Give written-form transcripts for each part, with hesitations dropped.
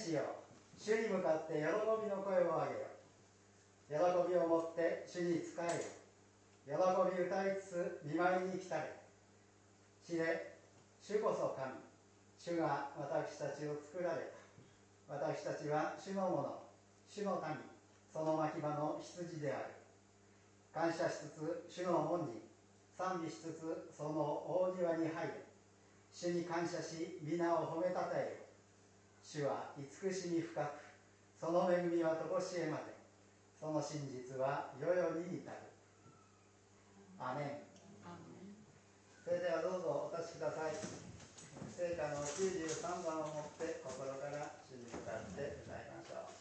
地よ、主に向かって喜びの声を上げよ。喜びをもって主に仕えよ。喜び歌いつつ見舞いに来たれ。知れ、主こそ神。主が私たちを作られた。私たちは主のもの、主の民、その牧場の羊である。感謝しつつ主の門に、賛美しつつその大庭に入れ。主に感謝し皆を褒めたたえよ。主は慈しみ深く、その恵みはとこしえまで、その真実は世々に至る。アメン。それではどうぞお立ちください。聖歌の93番をもって心から主に向かって歌いましょう。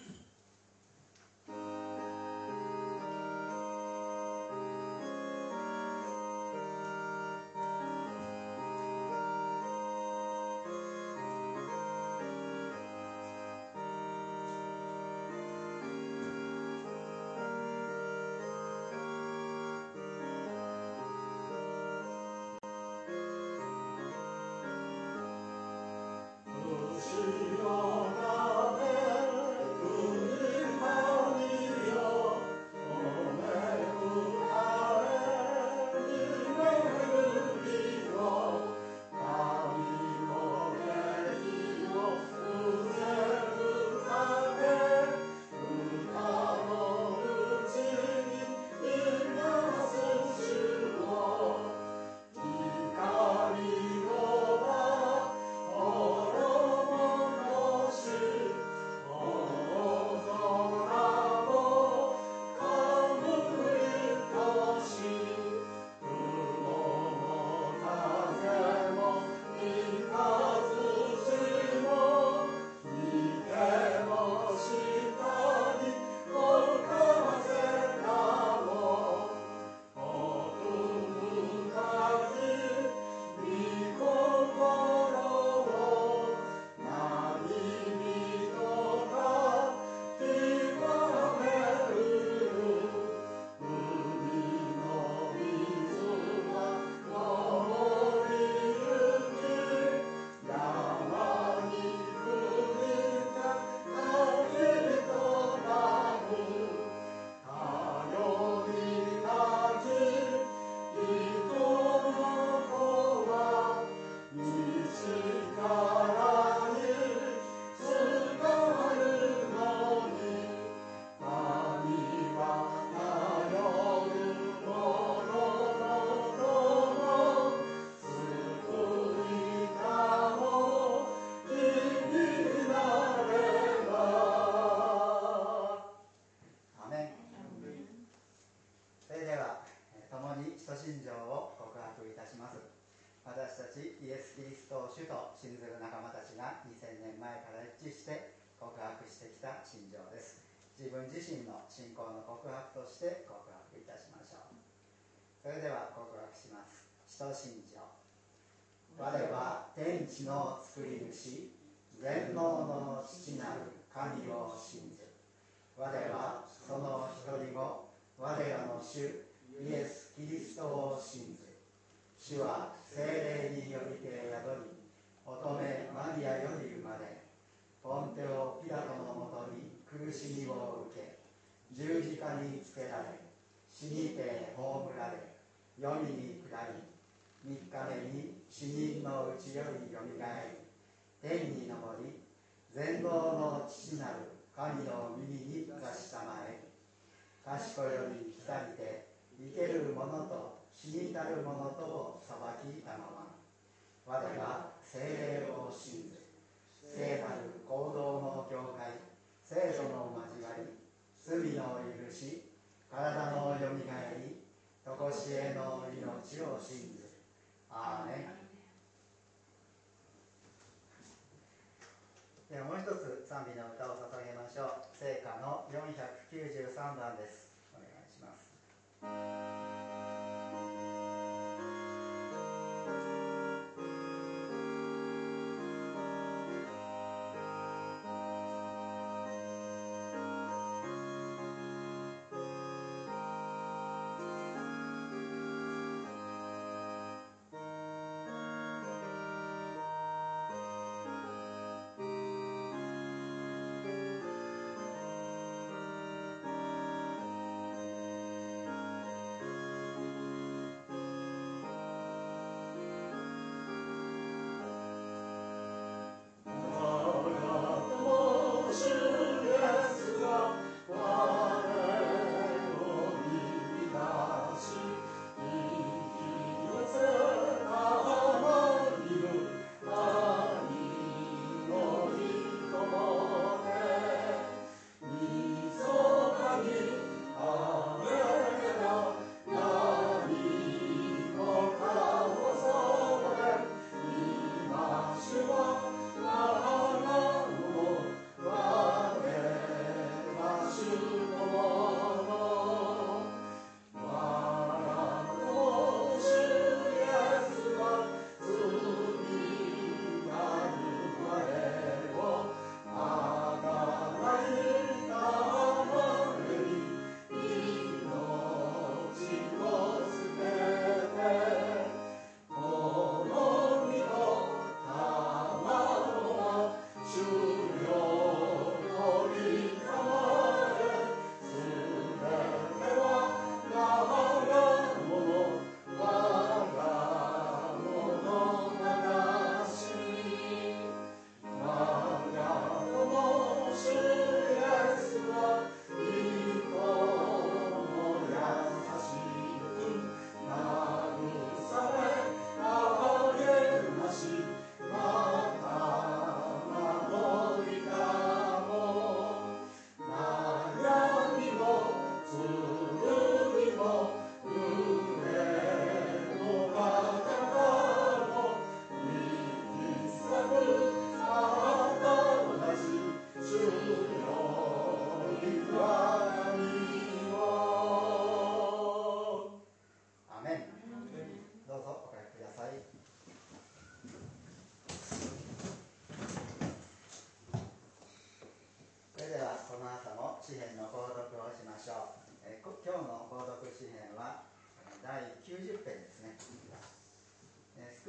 私たちイエス・キリストを主と信ずる仲間たちが2000年前から一致して告白してきた信条です。自分自身の信仰の告白として告白いたしましょう。それでは告白します。使徒信条。我は天地の作り主、全能の父なる神を信ず。我はその一人子、我らの主イエス・キリストを信ず。主は聖霊によりて宿り、乙女マリアより生まれ、ポンテオ・ピラトのもとに苦しみを受け、十字架につけられ、死にて葬られ、黄泉に下り、3日目に死人のうちよりよみがえり、天に昇り、全能の父なる神の右に座したまえ、賢より来たりて、生ける者と死に至る者とを裁きたまま、我は聖霊を信ず、聖なる行動の教会、聖書の交わり、罪の許し、体のよみがえり、とこしえの命を信ず。アーメン。ではもう一つ賛美の歌を捧げましょう。聖歌の493番です。お願いします。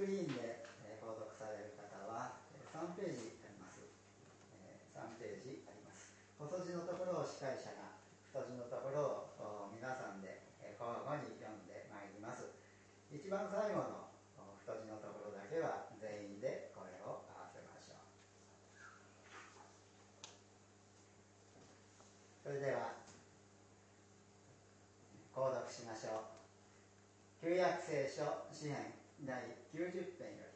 リーンで購読される方は3ページあります。3ページあります。細字のところを司会者が、太字のところを皆さんで交互に読んでまいります。一番最後の太字のところだけは全員で声を合わせましょう。それでは購読しましょう。旧約聖書詩編第90編より。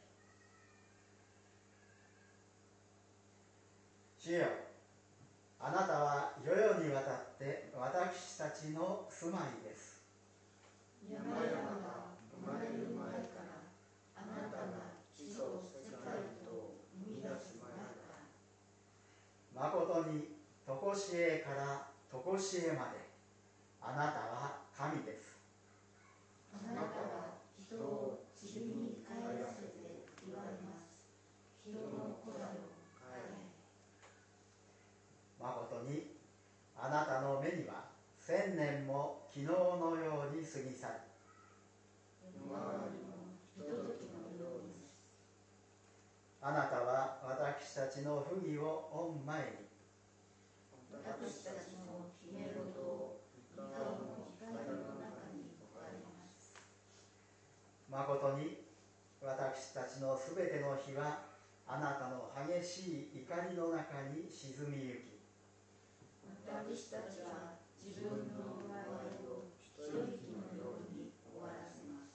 主よ、あなたは世々にわたって私たちの住まいです。 山々が生まれる前からあなたが地と世界と生み出す前から、 まことにとこしえからとこしえまであなたは神です。 あなたは人を塵に帰らせて言われます。人の子らよ、帰れ。 まことにあなたの目には1000年も昨日のように過ぎ去り、 夜回りもひとときのようです。 あなたは私たちの不義を御前に、 私たちの決め事を怒りの光の中に置かれます。 まことに私たちのすべての日はあなたの激しい怒りの中に沈みゆき、 私たちは自分の行いを一息のように終わらせます。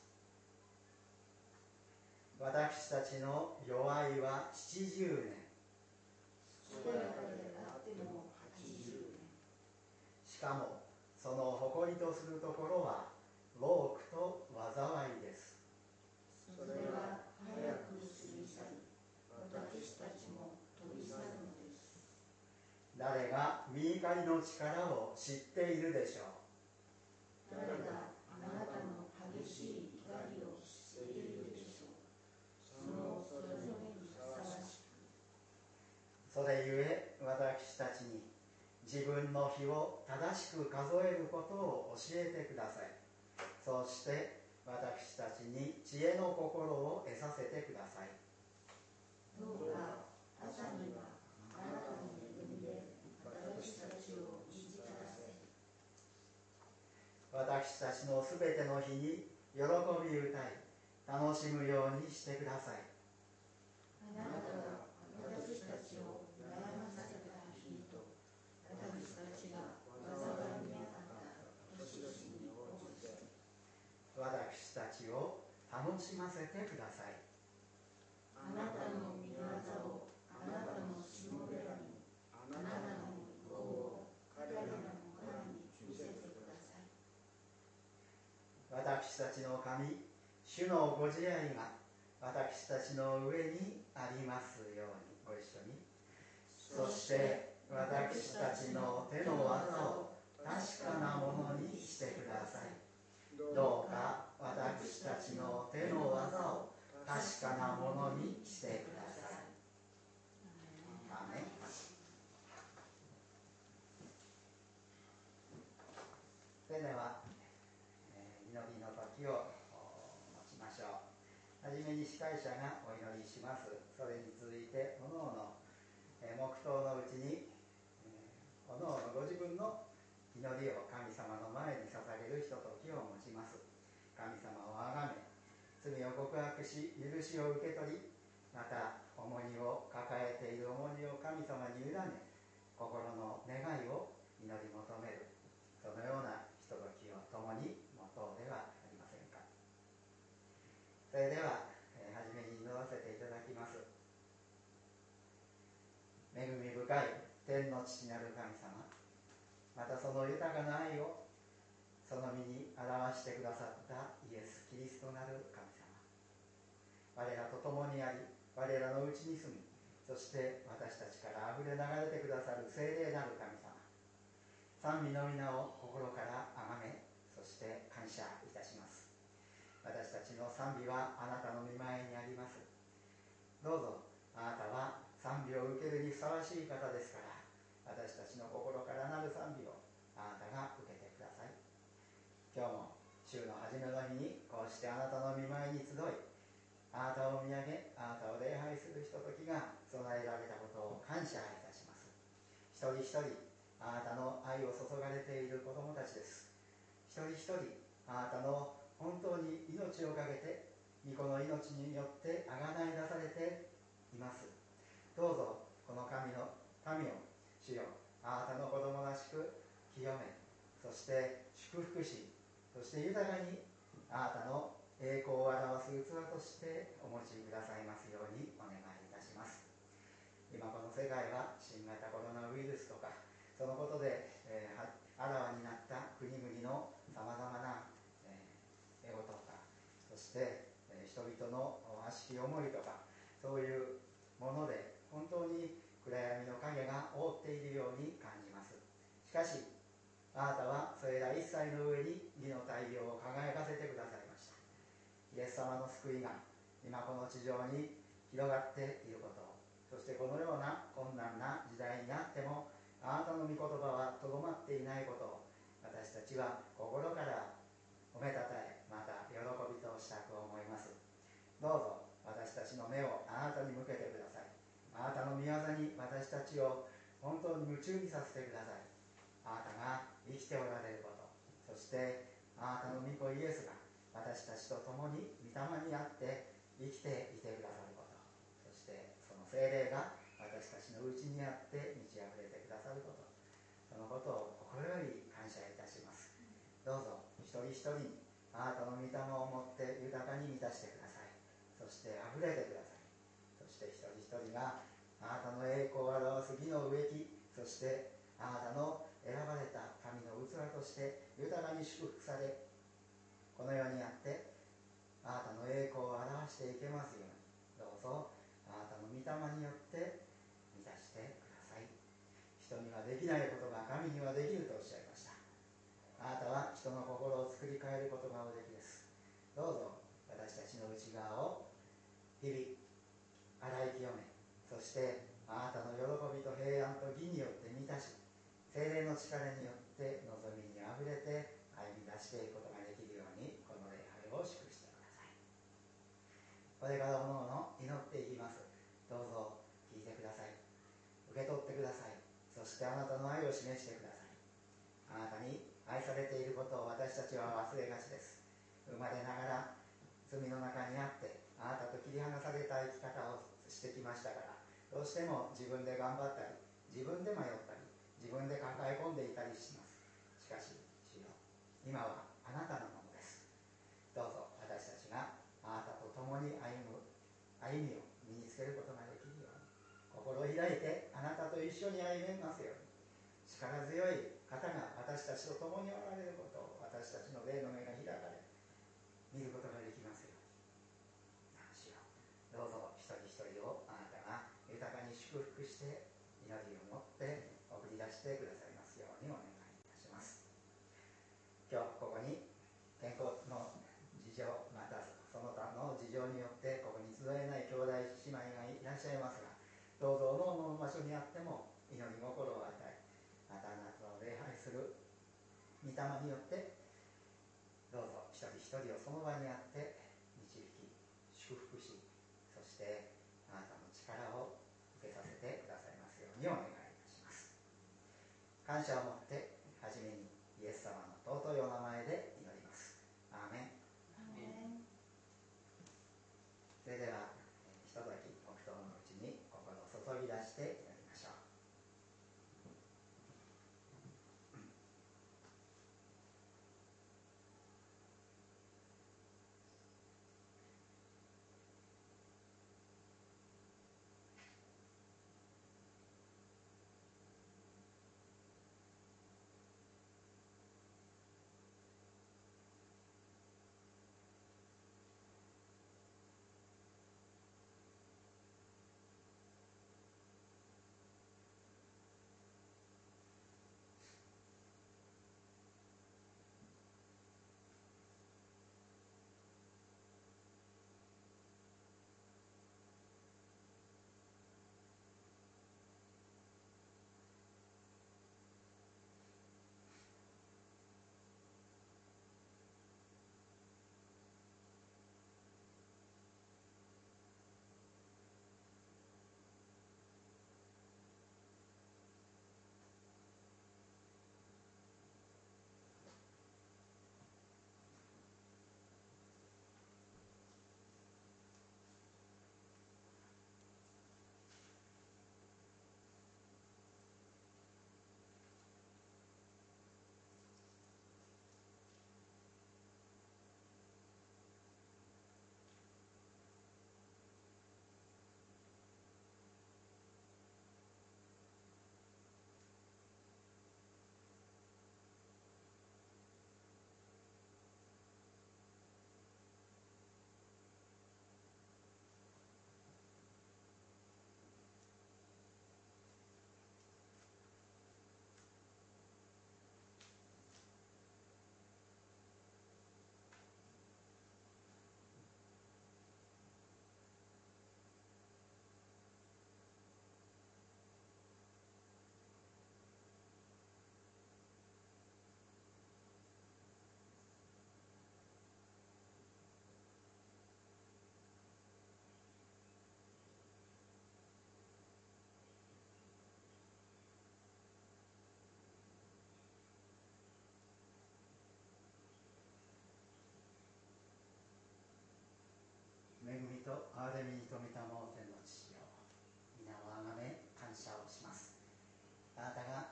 私たちの弱いは70年、 健やかであっても80年。 しかもその誇りとするところは労苦と災いです。 それは早く過ぎ去り、私たちも飛び去るのです。 誰が御怒りの力を知っているでしょう。 誰があなたの激しい怒りを知っているでしょう。そのそれぞれにふさわしく。 それゆえ私たちに自分の日を正しく数えることを教えてください。そして私たちに知恵の心を得させてください。 どうか朝にはあなたの恵みで私たちを満ち足らせ、 私たちのすべての日に喜び歌い楽しむようにしてください。 あなたが私たちを悩まさせた日と、私たちが災いにあった年々に応じて、 私たちを楽しませてください。 あなたの御業をあなたのしもべらに、あなたの御行を彼らの前に見せてください。 私たちの神、主のご自愛が私たちの上にありますように。ご一緒に。そして私たちの手の技を確かなものにしてください。どうか私たちの手の技を確かなものにしてください。アーメン。それでは、祈りの時を持ちましょう。はじめに司会者がお祈りします。それに続いておのおの黙祷のうちに、おのおのご自分の祈りを神様の前に捧げるひとときを持ちます。神様をあがめ、罪を告白し許しを受け取り、また重荷を抱えている重荷を神様に委ね、心の願いを祈り求める、そのようなひとときを共に持とうではありませんか。それでは、はじめに祈らせていただきます。恵み深い天の父なる神様、またその豊かな愛をその身に表してくださったイエス・キリストなる神様、我らと共にあり、我らのうちに住み、そして私たちからあふれ流れてくださる聖霊なる神様、賛美の皆を心からあがめ、そして感謝いたします。私たちの賛美はあなたの御前にあります。どうぞあなたは賛美を受けるにふさわしい方ですから、私たちの心からなる賛美をあなたが受けてください。今日も週の初めの日にこうしてあなたの御前に集い、ああなたを見上げ、あなたを礼拝するひとときが備えられたことを感謝いたします。一人一人あなたの愛を注がれている子供たちです。一人一人あなたの本当に命をかけて御子の命によってあがない出されています。どうぞこの神を主よ、あなたの子供らしく清め、そして祝福し、そして豊かにあなたの栄光を表す器としてお持ちくださいますようにお願いいたします。今この世界は新型コロナウイルスとかそのことで、あらわになった国々のさまざまな、エゴとか、そして、人々の悪しき思いとか、そういうもので本当に暗闇の影が覆っているように感じます。しかしあなたはそれら一切の上に義の太陽を輝かせてくださいました。イエス様の救いが今この地上に広がっていることを、そしてこのような困難な時代にあってもあなたの御言葉はとどまっていないことを私たちは心から褒めたたえ、また喜びとしたく思います。どうぞ私たちの目をあなたに向けてください。あなたの御業に私たちを本当に夢中にさせてください。あなたが生きておられること、そしてあなたの御子イエスが私たちと共に御霊にあって生きていてくださること、そしてその聖霊が私たちのうちにあって満ち溢れてくださること、そのことを心より感謝いたします。どうぞ一人一人にあなたの御霊をもって豊かに満たしてください。そして溢れてください。そして一人一人があなたの栄光を表す義の植木、そしてあなたの選ばれた神の器として豊かに祝福され、この世にあってあなたの栄光を表していけますように、どうぞあなたの御霊によって満たしてください。人にはできないことが神にはできるとおっしゃいました。あなたは人の心を作り変えることがおできです。どうぞ私たちの内側を日々洗い清め、そしてあなたの喜びと平安と義によって満たし、聖霊の力によって望みにあふれて歩み出していくことができるように、この礼拝を祝してください。これからおのおの祈っていきます。どうぞ聞いてください。受け取ってください。そしてあなたの愛を示してください。あなたに愛されていることを私たちは忘れがちです。生まれながら罪の中にあってあなたと切り離された生き方をしてきましたから、どうしても自分で頑張ったり、自分で迷ったり、自分で抱え込んでいたりします。しかし主よ、今はあなたのものです。どうぞ私たちがあなたと共に歩みを身につけることができるように、心を開いてあなたと一緒に歩めますように、力強い方が私たちと共におられることを私たちの霊の目が開かれ見ることができますように。主よ、どうぞ一人一人をあなたが豊かに祝福して祈りを持って送り出してくださいますようにお願いいたします。今日ここに健康の事情、またその他の事情によってここに集えない兄弟姉妹がいらっしゃいますが、どうぞ各々の場所にあっても祈り心を与え、またあなたを礼拝する御霊によってどうぞ一人一人をその場にあって導き祝福し、そしてあなたの力を受けさせてくださいますようにお願いいたします。感謝を持ってはじめにイエス様の尊いお名前で祈ります。アーメン。それではひととき黙祷のうちに心を注ぎ出して祈りましょう。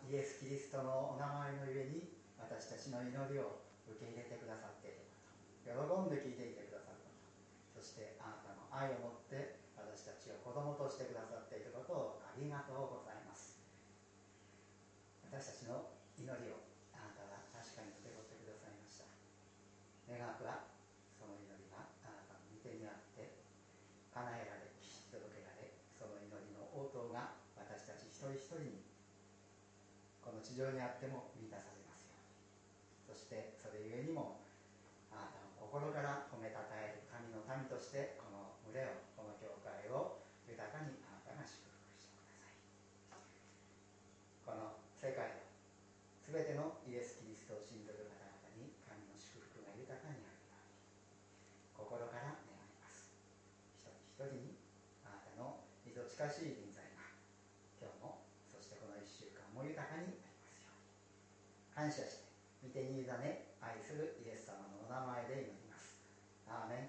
イエス・キリストのお名前のゆえに私たちの祈りを受け入れてくださっていること、喜んで聞いていてくださること、そしてあなたの愛を持って私たちを子供としてくださっていることをありがとうございます。私たちの祈りをあなたは確かに受け取ってくださいました。願わくはその祈りがあなたの御手にあって叶えられ、聞き届けられ、その祈りの応答が私たち一人一人にこの地上にあっても満たされますように。そしてそれゆえにもあなたを心から褒めたたえる神の民としてこの群れを、この教会を豊かにあなたが祝福してください。この世界のすべてのイエス・キリストを信ずる方々に神の祝福が豊かにあるように心から願います。一人一人にあなたのみぞ近しい臨在が今日も、そしてこの1週間も豊かにありますように感謝して御手に委ね愛するイエス様のお名前で祈ります。アーメン。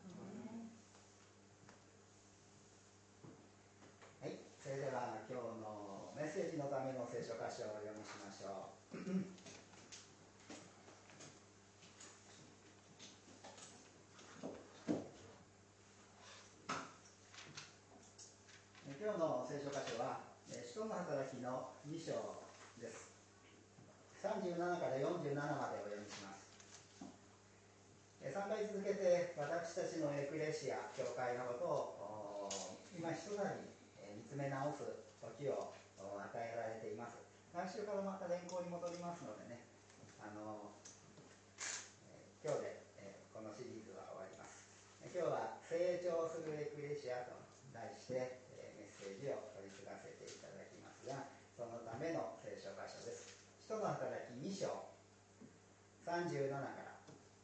はい、それでは今日のメッセージのための聖書箇所をお読みしましょう。今日の聖書箇所は使徒の働きの2章です。37から47までお読みします。3回続けて私たちのエクレシア教会のことを今一度に見つめ直す時を与えられています。来週からまた連行に戻りますのでね、今日でこのシリーズは終わります。今日は成長するエクレシアと題してメッセージを取り継がせていただきますが、そのための聖書箇所です。使徒の働き2章37から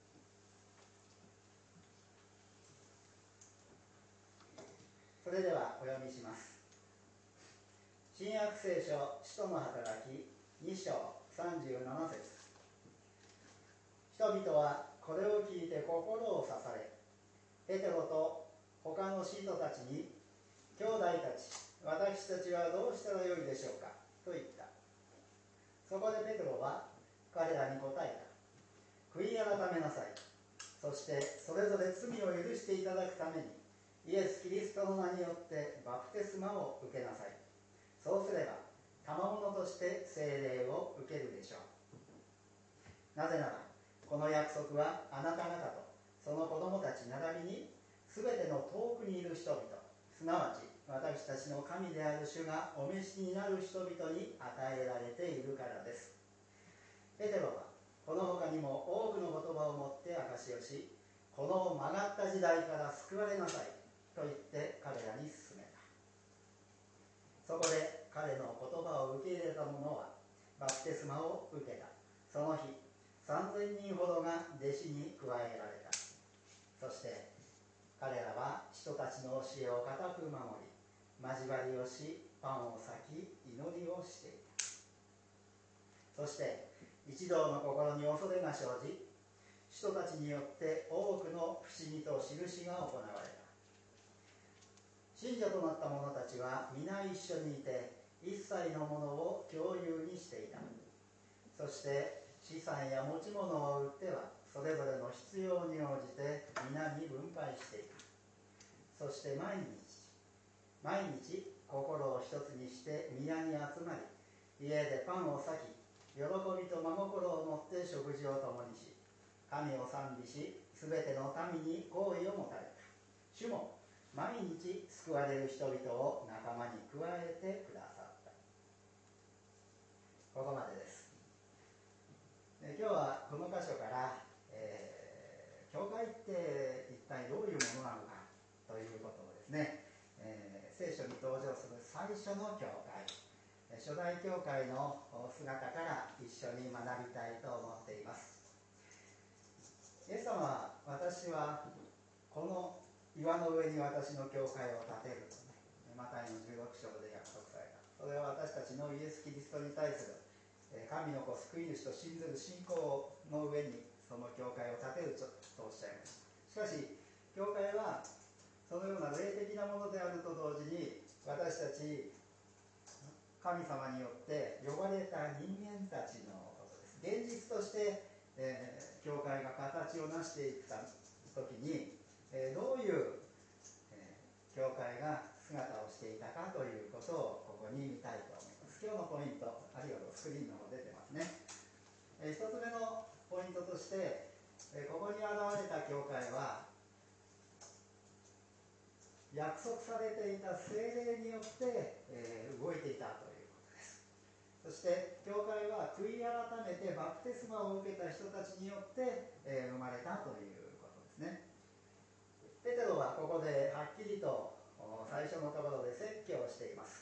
それではお読みします。新約聖書使徒の働き2章37節。人々はこれを聞いて心を刺され、ペテロと他の使徒たちに、兄弟たち、私たちはどうしたらよいでしょうかと言った。そこでペテロは彼らに答えた。悔い改めなさい。そしてそれぞれ罪を許していただくためにイエス・キリストの名によってバプテスマを受けなさい。そうすれば賜物として聖霊を受けるでしょう。なぜならこの約束はあなた方とその子供たち並びにすべての遠くにいる人々、すなわち私たちの神である主がお召しになる人々に与えられているからです。ペテロはこの他にも多くの言葉を持って証しをし、この曲がった時代から救われなさいと言って彼らに勧めた。そこで彼の言葉を受け入れた者はバプテスマを受けた。その日3000人ほどが弟子に加えられた。そして彼らは人たちの教えを固く守り、交わりをし、パンを裂き、祈りをしていた。そして一同の心に恐れが生じ、人たちによって多くの不思議と印が行われた。信者となった者たちは皆一緒にいて、一切のものを共有にしていた。そして資産や持ち物を売ってはそれぞれの必要に応じて皆に分配していた。そして毎日心を一つにして宮に集まり、家でパンを裂き、喜びと真心を持って食事を共にし、神を賛美し、すべての民に好意を持たれた。主も毎日救われる人々を仲間に加えてくださった。ここまでです。今日はこの箇所から、教会って一体どういうものなのかということをですね、聖書に登場する最初の教会、初代教会の姿から一緒に学びたいと思っています。イエス様は、私はこの岩の上に私の教会を建てるとね、マタイの16章で約束された。それは私たちのイエス・キリストに対する神の子救い主と信ずる信仰の上にその教会を建てるとおっしゃいました。しかし教会はそのような霊的なものであると同時に、私たち神様によって呼ばれた人間たちのことです。現実として、教会が形を成していった時に、どういう、教会が姿をしていたかということをここに見たいと思います。今日のポイント、あるいはスクリーンの方出てますね。一つ目のポイントとして、ここに現れた教会は約束されていた聖霊によって、動いていたということです。そして教会は悔い改めてバプテスマを受けた人たちによって、生まれたということですね。ペテロはここではっきりと最初のところで説教をしています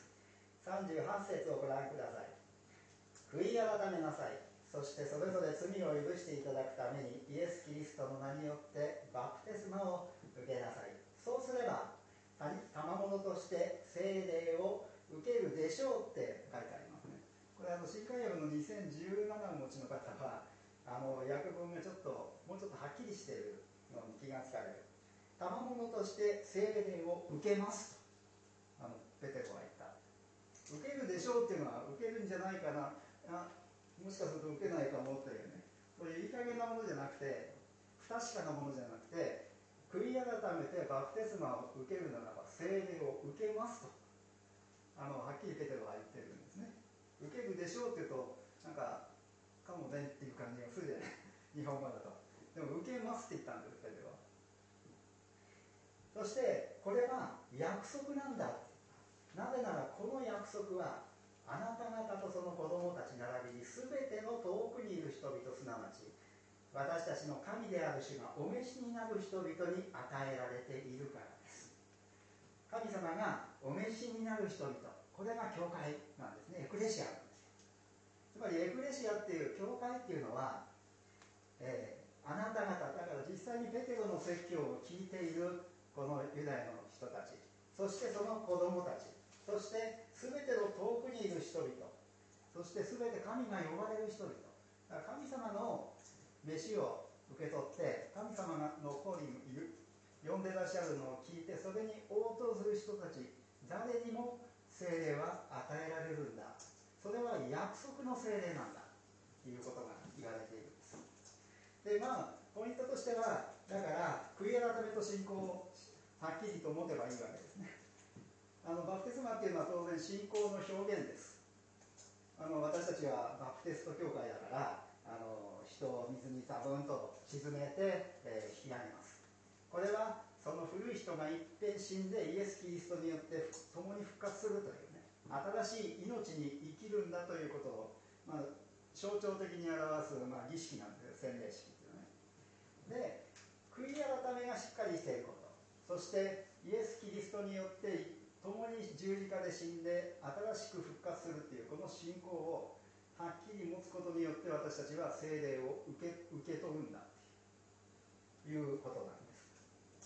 。38節をご覧ください。悔い改めなさい。そしてそれぞれ罪を許していただくためにイエス・キリストの名によってバプテスマを受けなさい。そうすれば賜物として聖霊を受けるでしょうって書いてありますね。これ新海訳の2017をお持ちの方は訳文がもうちょっとはっきりしているのに気がつかれる。賜物として聖霊を受けますとペテロは言った。受けるでしょうっていうのは受けるんじゃないかな、もしかすると受けないかもというね、これいい加減なものじゃなくて、不確かなものじゃなくて、悔い改めてバプテスマを受けるならば聖霊を受けますとはっきりペテロは言ってるんですね。受けるでしょうっていうとなんかかもねっていう感じがするじゃない日本語だと。でも受けますって言ったんですペテロは。そしてこれは約束なんだ。なぜならこの約束はあなた方とその子供たち並びに全ての遠くにいる人々、すなわち私たちの神である主がお召しになる人々に与えられているからです。神様がお召しになる人々、これが教会なんですね。エクレシアなんですよ。つまりエクレシアっていう教会っていうのは、あなた方、だから実際にペテロの説教を聞いているこのユダヤの人たち、そしてその子供たち、そして全ての遠くにいる人々、そして全て神が呼ばれる人々、だから神様の召しを受け取って神様の方に呼んでらっしゃるのを聞いて、それに応答する人たち誰にも聖霊は与えられるんだ。それは約束の聖霊なんだということが言われているんです。でポイントとしては、だから悔い改めと信仰をはっきりと持てばいいわけですね。バプテスマっていうのは当然信仰の表現です。私たちはバプテスト教会だから人を水にザブンと沈めて、引き上げます。これはその古い人が一遍死んでイエス・キリストによって共に復活するというね、新しい命に生きるんだということを、象徴的に表す、儀式なんですよ、洗礼式っていうね。で、悔い改めがしっかりしていること、そしてイエス・キリストによって共に十字架で死んで新しく復活するっていうこの信仰をはっきり持つことによって、私たちは聖霊を受け取るんだということなんです。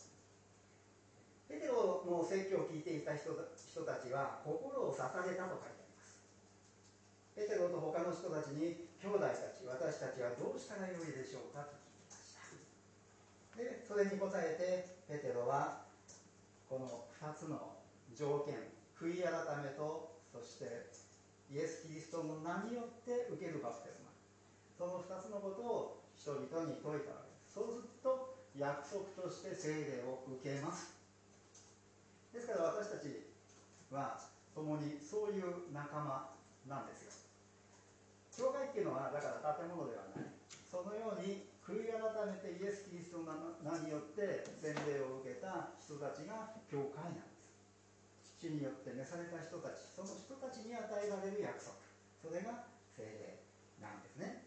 ペテロの説教を聞いていた人たちは心を刺されたと書いてあります。ペテロと他の人たちに、兄弟たち、私たちはどうしたらよいでしょうかと聞いていました。でそれに応えてペテロはこの2つの条件、悔い改めと、そしてイエス・キリストの名によって受けるバプテスマ、その2つのことを人々に説いたわけです。そうすると約束として聖霊を受けます。ですから私たちは共にそういう仲間なんですよ。教会っていうのはだから建物ではない。そのように悔い改めてイエス・キリストの名によって洗礼を受けた人たちが教会なんです。主によって召された人たち、その人たちに与えられる約束、それが聖霊なんですね。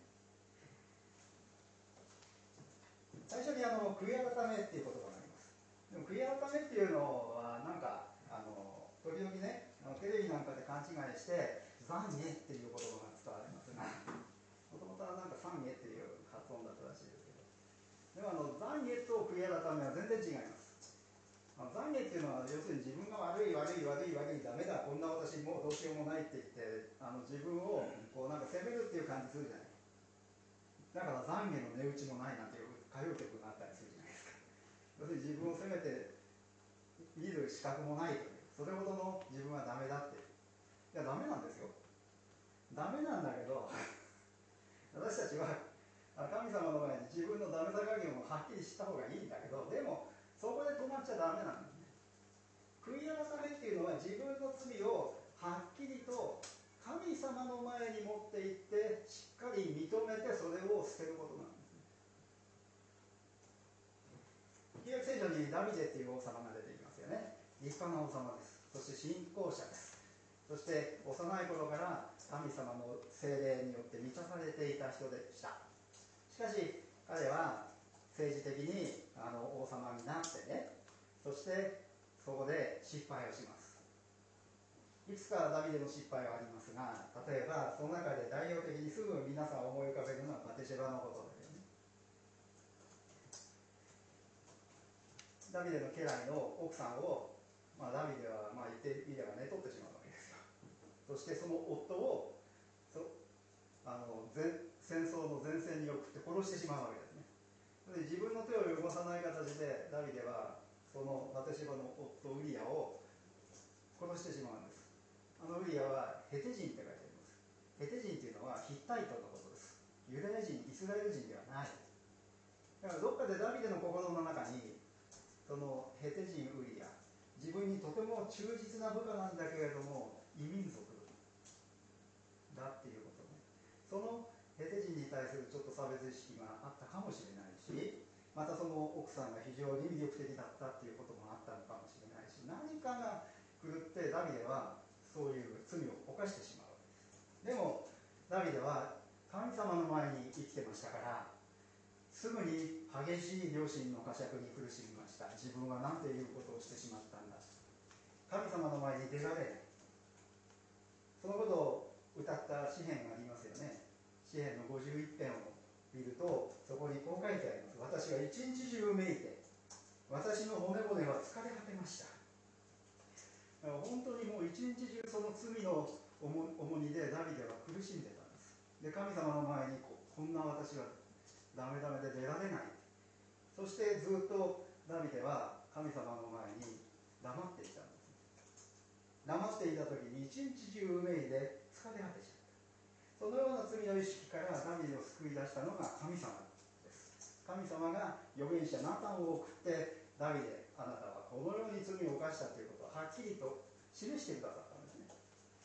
最初に悔い改めっていう言葉があります。でも悔い改めっていうのはなんか時々ね、テレビなんかで勘違いして懺悔っていう言葉が使われますが、もともとはなんか懺悔っていう発音だったらしいですけど、でも懺悔と悔い改めは全然違います。懺悔っていうのは要するに自分が悪いダメだ、こんな私もうどうしようもないって言って自分をこうなんか責めるっていう感じするじゃない。だから懺悔の値打ちもないなんていう歌謡曲があったりするじゃないですか。要するに自分を責めて見る資格もないという、それほどの自分はダメだって。いやダメなんですよ。 ダメなんだけど私たちは神様の前に自分のダメさ加減をはっきりした方がいいんだけど、でもそこで止まっちゃダメなんですね。悔い改めっていうのは自分の罪をはっきりと神様の前に持っていってしっかり認めてそれを捨てることなんですね。旧約聖書にダビデっていう王様が出てきますよね。立派な王様です。そして信仰者です。そして幼い頃から神様の聖霊によって満たされていた人でした。しかし彼は政治的に王様になってね、そしてそこで失敗をします。いくつかダビデの失敗はありますが、例えばその中で代表的にすぐ皆さん思い浮かべるのはバテシェバのことですよね。ダビデの家来の奥さんを、ダビデは言ってみればね取ってしまうわけですよ。そしてその夫を戦争の前線に送って殺してしまうわけですね。で自分の手を汚さない形でダビデはそのバテシェバの夫ウリアを殺してしまうんです。ウリアはヘテ人って書いてあります。ヘテ人っていうのはヒッタイトのことです。ユダヤ人、イスラエル人ではない。だからどっかでダビデの心の中にそのヘテ人ウリア、自分にとても忠実な部下なんだけれども異民族だっていうことね。そのヘテ人に対するちょっと差別意識があったかもしれないし、またその奥さんが非常に魅力的だったっていうこともあったのかもしれないし、何かが狂ってダビデはそういう罪を犯してしまうわけです。でもダビデは神様の前に生きてましたから、すぐに激しい良心の呵責に苦しみました。自分は何ていうことをしてしまったんだ、神様の前に出られない。そのことを歌った詩篇がありますよね。詩篇の51編を見るとそこにこう書いてあります。私は一日中めいて私の骨々は疲れ果てました。本当にもう一日中その罪の重荷でダビデは苦しんでたんです。で神様の前にこんな私はダメダメで出られない。そしてずっとダビデは神様の前に黙っていたんです。黙っていた時に一日中めいで疲れ果てちゃった。そのような罪の意識からダビデを救い出したのが神様です。神様が預言者ナタンを送ってダビデ、あなたはこのように罪を犯したということをはっきりと示してくださったんですね。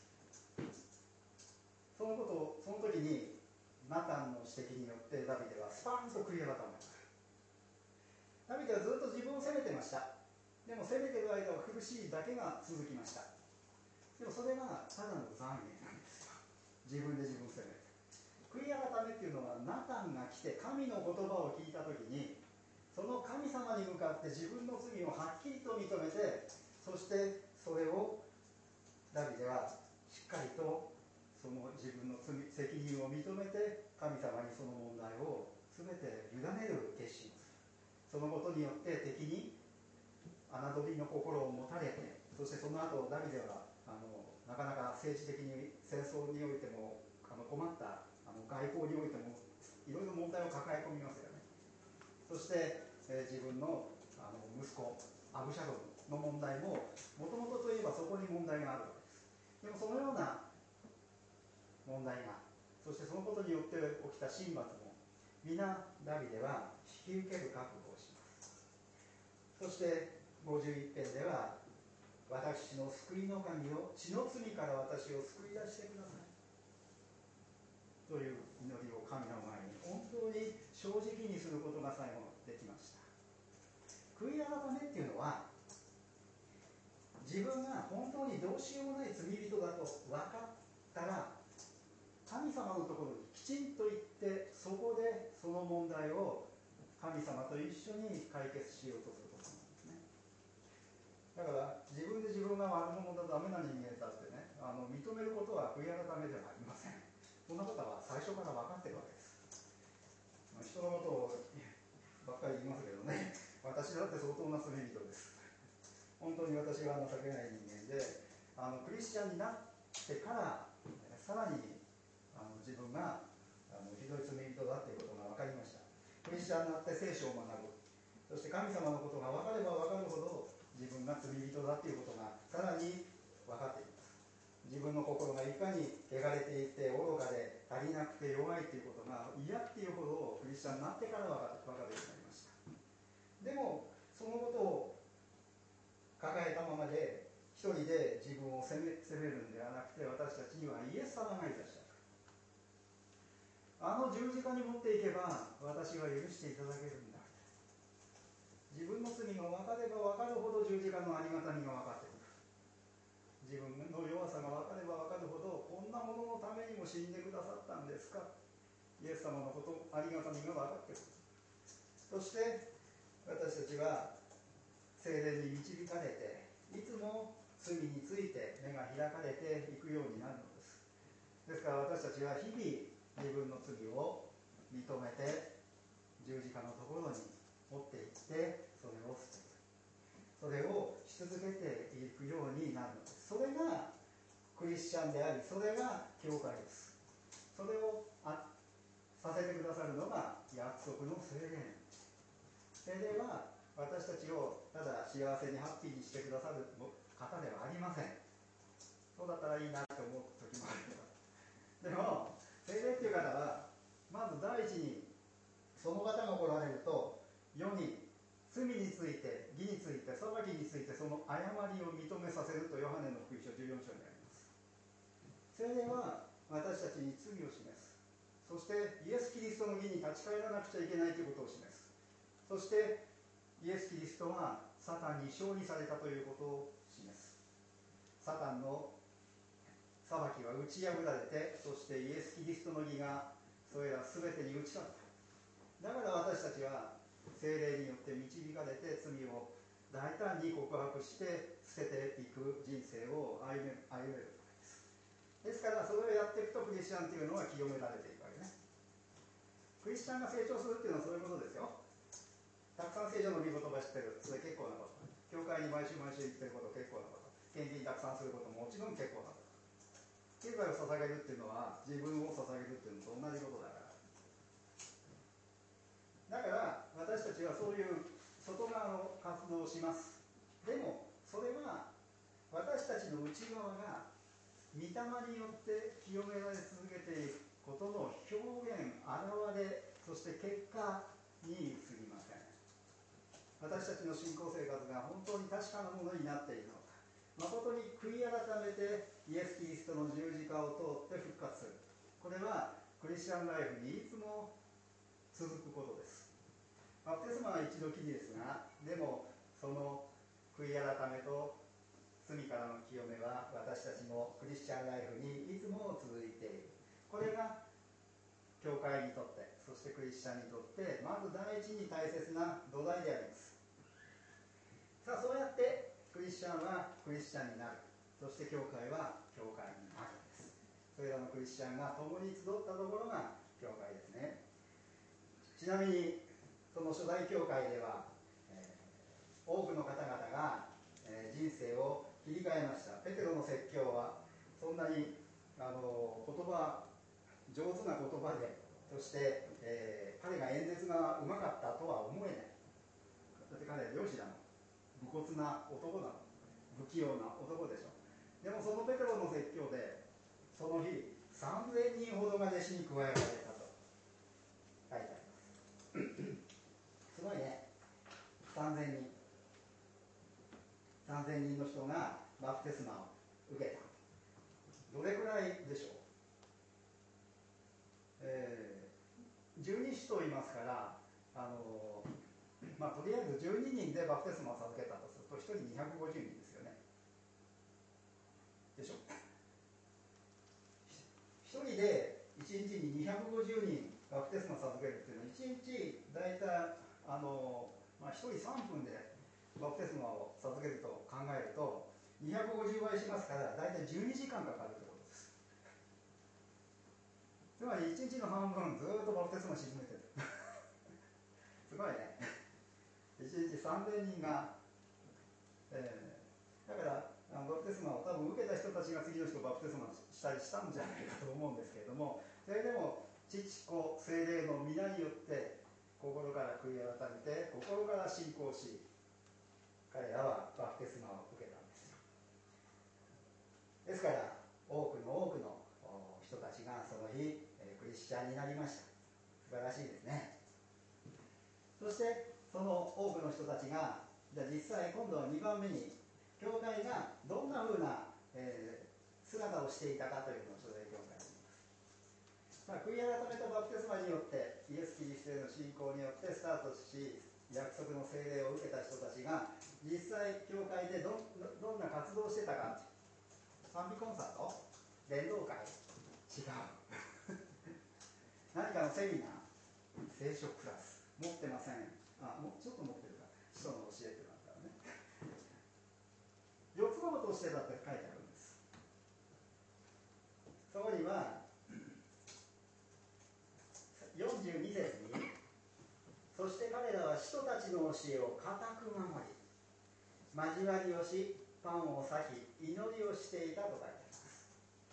その時にナタンの指摘によってダビデはスパンと悔い改めました。ダビデはずっと自分を責めてました。でも責めている間は苦しいだけが続きました。でもそれがただの懺悔なんですよ。自分で自分を責めて。悔い改めっていうのはナタンが来て神の言葉を聞いた時にその神様に向かって自分の罪をはっきりと認めて、そしてそれをダビデはしっかりとその自分の責任を認めて神様にその問題を全て委ねる決心をする。そのことによって敵に侮りの心を持たれて、そしてその後ダビデはなかなか政治的に戦争においても困った外交においてもいろいろ問題を抱え込みますよね。そして、自分の息子アブシャロムの問題ももともとといえばそこに問題があるわけです。でもそのような問題が、そしてそのことによって起きた神罰も皆ダビデは引き受ける覚悟をします。そして51編では私の救いの神を血の罪から私を救い出してくださいという祈りを神の前に本当に正直にすることが最後できました。悔い改めっていうのは自分が本当にどうしようもない罪人だと分かったら神様のところにきちんと行ってそこでその問題を神様と一緒に解決しようとすることなんですね。だから自分で自分が悪者だダメな人間だってね認めることは悔い改めではありません。そんなことは最初から分かってるわけです。人のことをばっかり言いますけどね、私だって相当な罪人です。本当に私は情けない人間でクリスチャンになってからさらに自分がひどい罪人だということが分かりました。クリスチャンになって聖書を学ぶ、そして神様のことが分かれば分かるほど自分が罪人だということがさらに分かっています。 自分の心がいかに汚れていて愚かで足りなくて弱いということが嫌っていうほどクリスチャンになってから分かるようになりました。でもそのことを抱えたままで一人で自分を責めるんではなくて、私たちにはイエス様がいらっしゃる。あの十字架に持っていけば私は許していただけるんだ。自分の罪が分かれば分かるほど十字架のありがたみが分かってくる。自分の弱さが分かれば分かるほど、こんなもののためにも死んでくださったんですか、イエス様のことありがたみが分かってくる。そして私たちは聖霊に導かれて、いつも罪について目が開かれていくようになるのです。ですから私たちは日々自分の罪を認めて十字架のところに持っていって、それを捨てる、それをし続けていくようになるのです。それがクリスチャンであり、それが教会です。それをさせてくださるのが約束の聖霊。聖霊は私たちをただ幸せにハッピーにしてくださる方ではありません。そうだったらいいなと思う時もあるけど、でも聖霊という方はまず第一に、その方が来られると世に罪について、義について、裁きについて、その誤りを認めさせるとヨハネの福音書14章にあります。聖霊は私たちに罪を示す。そしてイエス・キリストの義に立ち返らなくちゃいけないということを示す。そしてイエス・キリストはサタンに勝利されたということを示す。サタンの裁きは打ち破られて、そしてイエス・キリストの義がそれら全てに打ち勝った。だから私たちは聖霊によって導かれて、罪を大胆に告白して捨てていく人生を歩めるわけです。ですからそれをやっていくと、クリスチャンというのは清められていくわけね。クリスチャンが成長するっていうのはそういうことですよ。たくさん聖書の御言葉知ってる、それ結構なこと。教会に毎週毎週行ってること、結構なこと。献金たくさんすることももちろん結構なこと。経済を捧げるっていうのは自分を捧げるっていうのと同じことだから。だから私たちはそういう外側の活動をします。でもそれは私たちの内側が御霊によって清められ続けていくことの表現、現れ、そして結果に過ぎません。私たちの信仰生活が本当に確かなものになっているのか、誠に悔い改めてイエス・キリストの十字架を通って復活する、これはクリスチャンライフにいつも続くことです。バプテスマは一度きりですが、でもその悔い改めと罪からの清めは私たちのクリスチャンライフにいつも続いている。これが教会にとって、そしてクリスチャンにとってまず第一に大切な土台であります。さあ、そうやってクリスチャンはクリスチャンになる、そして教会は教会になるんです。それらのクリスチャンが共に集ったところが教会ですね。ちなみにその初代教会では、多くの方々が、人生を切り替えました。ペテロの説教はそんなに上手な言葉で、そして、彼が演説がうまかったとは思えない。だって彼は漁師だもん、武骨な男だもん、不器用な男でしょ。でもそのペテロの説教で、その日3000人ほどが弟子に加えられたと書いてあります。すごいね。3000人の人がバプテスマを受けた。どれくらいでしょう。十二使徒いますから、とりあえず12人でバプテスマを授けたとすると、1人250人ですよね。でしょ。1人で1日に250人バプテスマを授けるっていうのは、1日大体1人3分でバプテスマを授けると考えると、250倍しますから、大体12時間かかるということです。つまり1日の半分ずっとバプテスマを沈めてるすごいね。1日3000人が、だからバプテスマを多分受けた人たちが次の人をバプテスマしたりしたんじゃないかと思うんですけれども、それでも父子聖霊の皆によって心から悔い改めて、心から信仰し、彼らはバプテスマを受けたんですよ。ですから多くの人たちがその日クリスチャンになりました。素晴らしいですね。そしてその多くの人たちがじゃあ実際今度は2番目に教会がどんなふうな、姿をしていたかというのを初代教会に言います。悔い改めとバプテスマによってイエス・キリストへの信仰によってスタートし約束の聖霊を受けた人たちが実際教会でどんな活動をしてたか。賛美コンサート、伝道会、違う何かのセミナー、聖書クラス、持ってません。もうちょっと持ってるか、使徒の教えってなったらね4つのことをしてたって書いてあるんです。そこには42節に、そして彼らは使徒たちの教えを固く守り交わりをしパンを裂き祈りをしていたと書いてあります。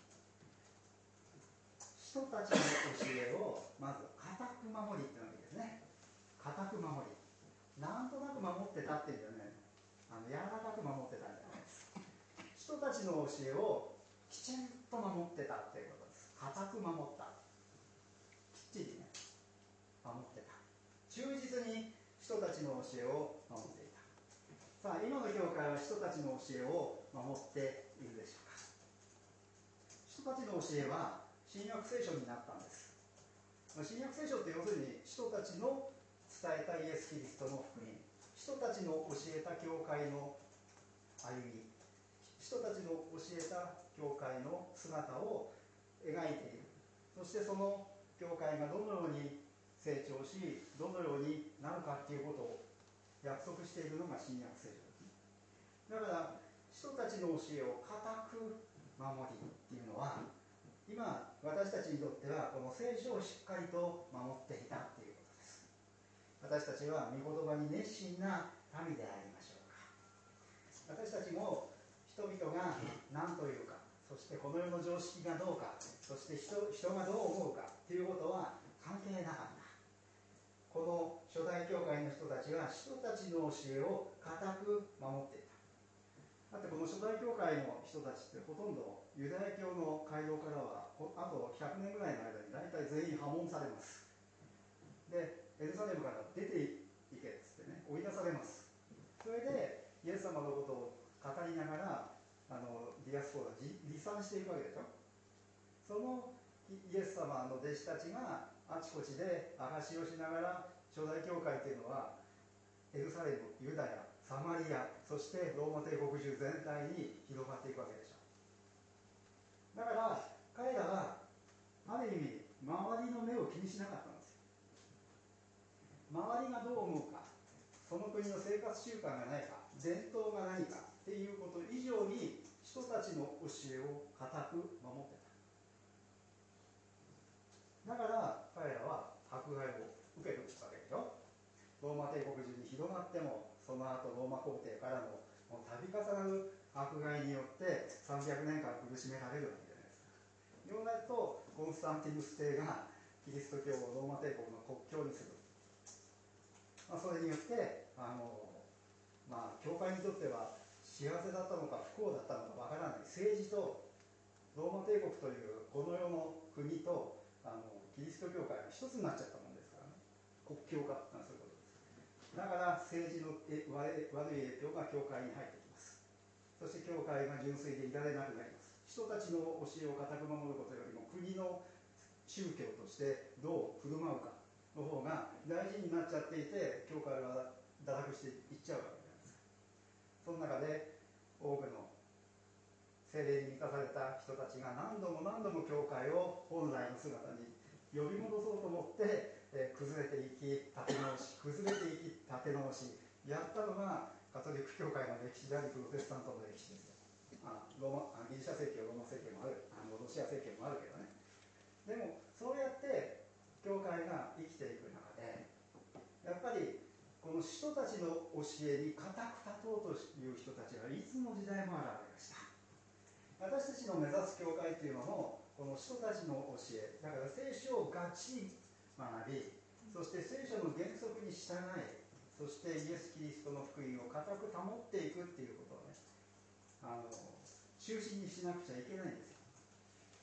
使徒たちの教えをまず固く守りってわけですね。固く守り、なんとなく守ってたっていうんだよね。柔らかく守ってたんじゃないです。人たちの教えをきちんと守ってたっていうことです。固く守った、きっちりね守ってた、忠実に人たちの教えを守っていた。さあ今の教会は人たちの教えを守っているでしょうか。人たちの教えは新約聖書になったんです。新約聖書って要するに人たちの伝えたイエス・キリストの福音、人たちの教えた教会の歩み、人たちの教えた教会の姿を描いている。そしてその教会がどのように成長しどのようになるかっていうことを約束しているのが新約聖書ですね。だから人たちの教えを固く守りっていうのは今私たちにとってはこの聖書をしっかりと守っていたっていうことです。私たちは御言葉に熱心な民でありましょうか。私たちも人々が何というか、そしてこの世の常識がどうか、そして 人がどう思うかということは関係なかった。この初代教会の人たちは人たちの教えを固く守っていた。だってこの初代教会の人たちってほとんどユダヤ教の街道からはあと100年ぐらいの間に大体全員破門されます。でエルサレムから出ていけっつってね追い出されます。それでイエス様のことを語りながらディアスポーラ離散していくわけでしょ。そのイエス様の弟子たちがあちこちで証しをしながら初代教会というのはエルサレム、ユダヤ、サマリア、そしてローマ帝国中全体に広がっていくわけでしょ。だから彼らはある意味周りの目を気にしなかったんですよ。周りがどう思うか、その国の生活習慣がないか、伝統が何かっていうこと以上に人たちの教えを固く守ってた。だから彼らは迫害を受けていくわけでしょ。ローマ帝国中に広がってもその後ローマ皇帝からの度重なる迫害によって300年間苦しめられるわけじゃないですか。ようなるとコンスタンティヌス帝がキリスト教をローマ帝国の国教にする。それによって教会にとっては幸せだったのか不幸だったのかわからない政治とローマ帝国というこの世の国とキリスト教会が一つになっちゃったもんですからね。国教化そういうことです。だから政治の悪い影響が教会に入ってきます。そして教会が純粋でいられなくなります。人たちの教えを固く守ることよりも国の宗教としてどう振る舞うかの方が大事になっちゃっていて、教会は堕落していっちゃうわけです。その中で多くの聖霊に満たされた人たちが何度も教会を本来の姿に呼び戻そうと思って、崩れていき立て直し、崩れていき立て直しやったのがカトリック教会の歴史でありプロテスタントの歴史ですよ。ギリシャ正教、ローマ正教もある、ロシア正教もあるけどね。でもそうやって教会が生きていく中でやっぱりこの人たちの教えに固く立とうという人たちはいつの時代も現れました。私たちの目指す教会というのもこの人たちの教えだから聖書をがっちり学び、そして聖書の原則に従い、そしてイエス・キリストの福音を固く保っていくっていうことをね中心にしなくちゃいけないんですよ。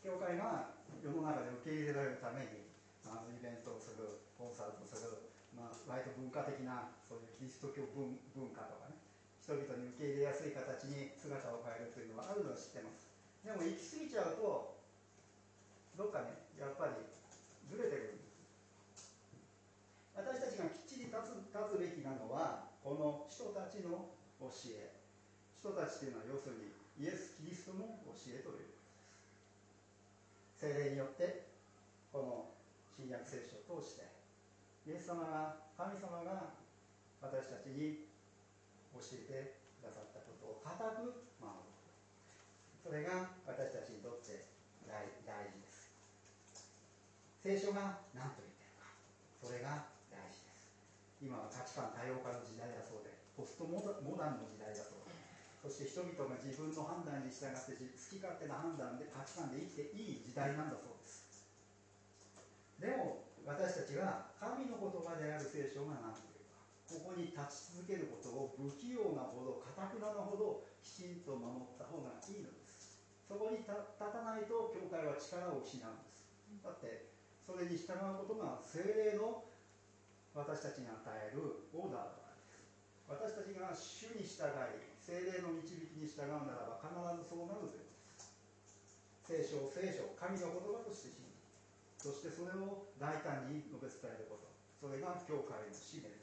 教会が世の中で受け入れられるためにイベントをする、コンサートをする、割と文化的なそういうキリスト教 文化とかね、人々に受け入れやすい形に姿を変えるというのはあるのは知ってます。でも行き過ぎちゃうとどっかね、やっぱりずれてくるんです。私たちがきっちり立つべきなのはこの人たちの教え。人たちというのは要するにイエス・キリストの教えということです。聖霊によってこの新約聖書を通してイエス様が、神様が私たちに教えてくださったことを固く守る。それが私たちにとって大事です。聖書が何と言っているか、それが大事です。今は価値観多様化の時代だそうで、ポストモダンの時代だそうで、そして人々が自分の判断に従って好き勝手な判断で価値観で生きていい時代なんだそうです。でも私たちは神の言葉である聖書が何というか、ここに立ち続けることを不器用なほど、堅くななほどきちんと守った方がいいのです。そこに立たないと教会は力を失うんです。だってそれに従うことが聖霊の私たちに与えるオーダーだからです。私たちが主に従い、聖霊の導きに従うならば必ずそうなるということです。聖書を聖書、神の言葉として信じ、そしてそれを大胆に述べ伝えること、それが教会の使命です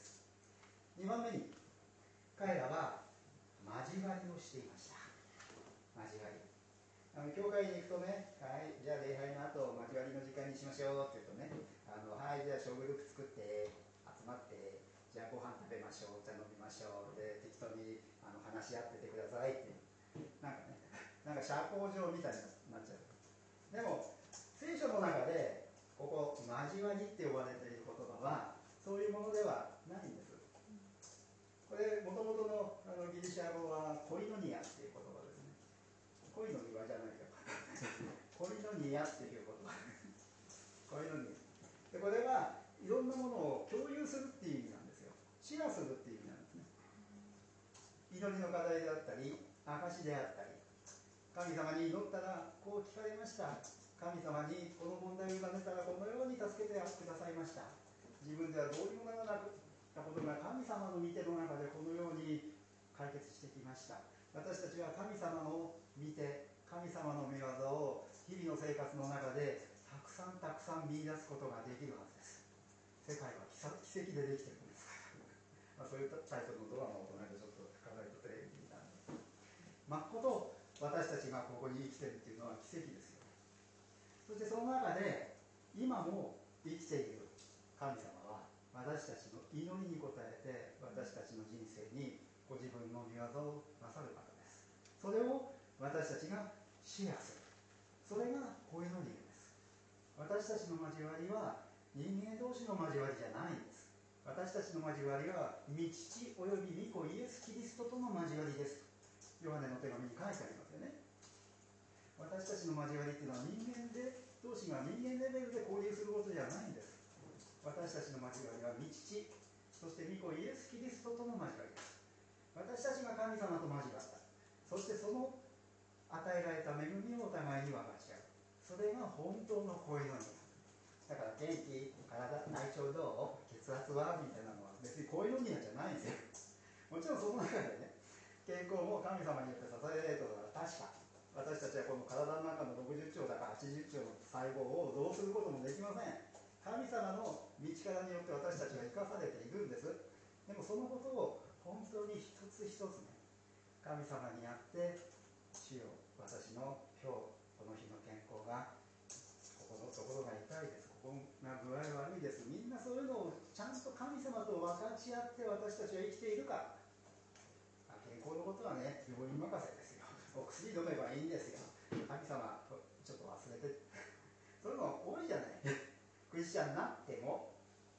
。2番目に、彼らは交わりをしていました。交わり。教会に行くとね、はい、じゃあ礼拝の後交わりの時間にしましょうって言うとね、はい、じゃあ小グループ作って集まって、じゃあご飯食べましょう、お茶飲みましょうで、適当に話し合っててくださいっていう、なんかね、なんか社交場みたいになっちゃう。でも聖書の中でここ交わりって呼ばれている言葉はそういうものではないんです。これもともとのギリシャ語はコイノニアっていう言葉ですね。恋の庭じゃないかコイノニアっていう言葉コイノニアで、これはいろんなものを共有するっていう意味なんですよ。シェアするっていう意味なんですね。祈りの課題であったり、証であったり、神様に祈ったらこう聞かれました、神様にこの問題を委ねたらこのように助けてくださいました、自分ではどうにもならなかったことが神様の御手の中でこのように解決してきました。私たちは神様の御手、神様の御業を日々の生活の中でたくさん見出すことができるはずです。世界は奇跡でできているんですからそういうタイトルのドラマをこの間ちょっと考えたテレビ見たんで、まっこと私たちがここに生きているっていうのは奇跡ですよ。そしてその中で今も生きている神様は私たちの祈りに応えて私たちの人生にご自分の御業をなさる方です。それを私たちがシェアする、それがコイノニアです。私たちの交わりは人間同士の交わりじゃないんです。私たちの交わりは御父および御子イエス・キリストとの交わりです。ヨハネの手紙に書いてありますよね。私たちの交わりというのは人間同士が人間レベルで交流することじゃないんです。私たちの交わりは御父、そして御子イエス・キリストとの交わりです。私たちが神様と交わった、そしてその与えられた恵みをお互いに分かち合う、それが本当の恋の庭だから。元気、体、体調どう、血圧はみたいなのは別に恋の庭じゃないんですよ。もちろんその中でね、健康も神様によって支えられることが確か。私たちはこの体の中の60兆だか80兆の細胞をどうすることもできません。神様の道からによって私たちは生かされているんです。でもそのことを本当に一つ一つね、神様にあって主よ、私の今日この日の健康が、ここのところが痛いです、ここが具合悪いです、みんなそういうのをちゃんと神様と分かち合って私たちは生きているか。健康のことはね、病院任せですよ。お薬飲めばいいんですよ。神様ちょっと忘れてそういうの多いじゃないクリスチャンになっても。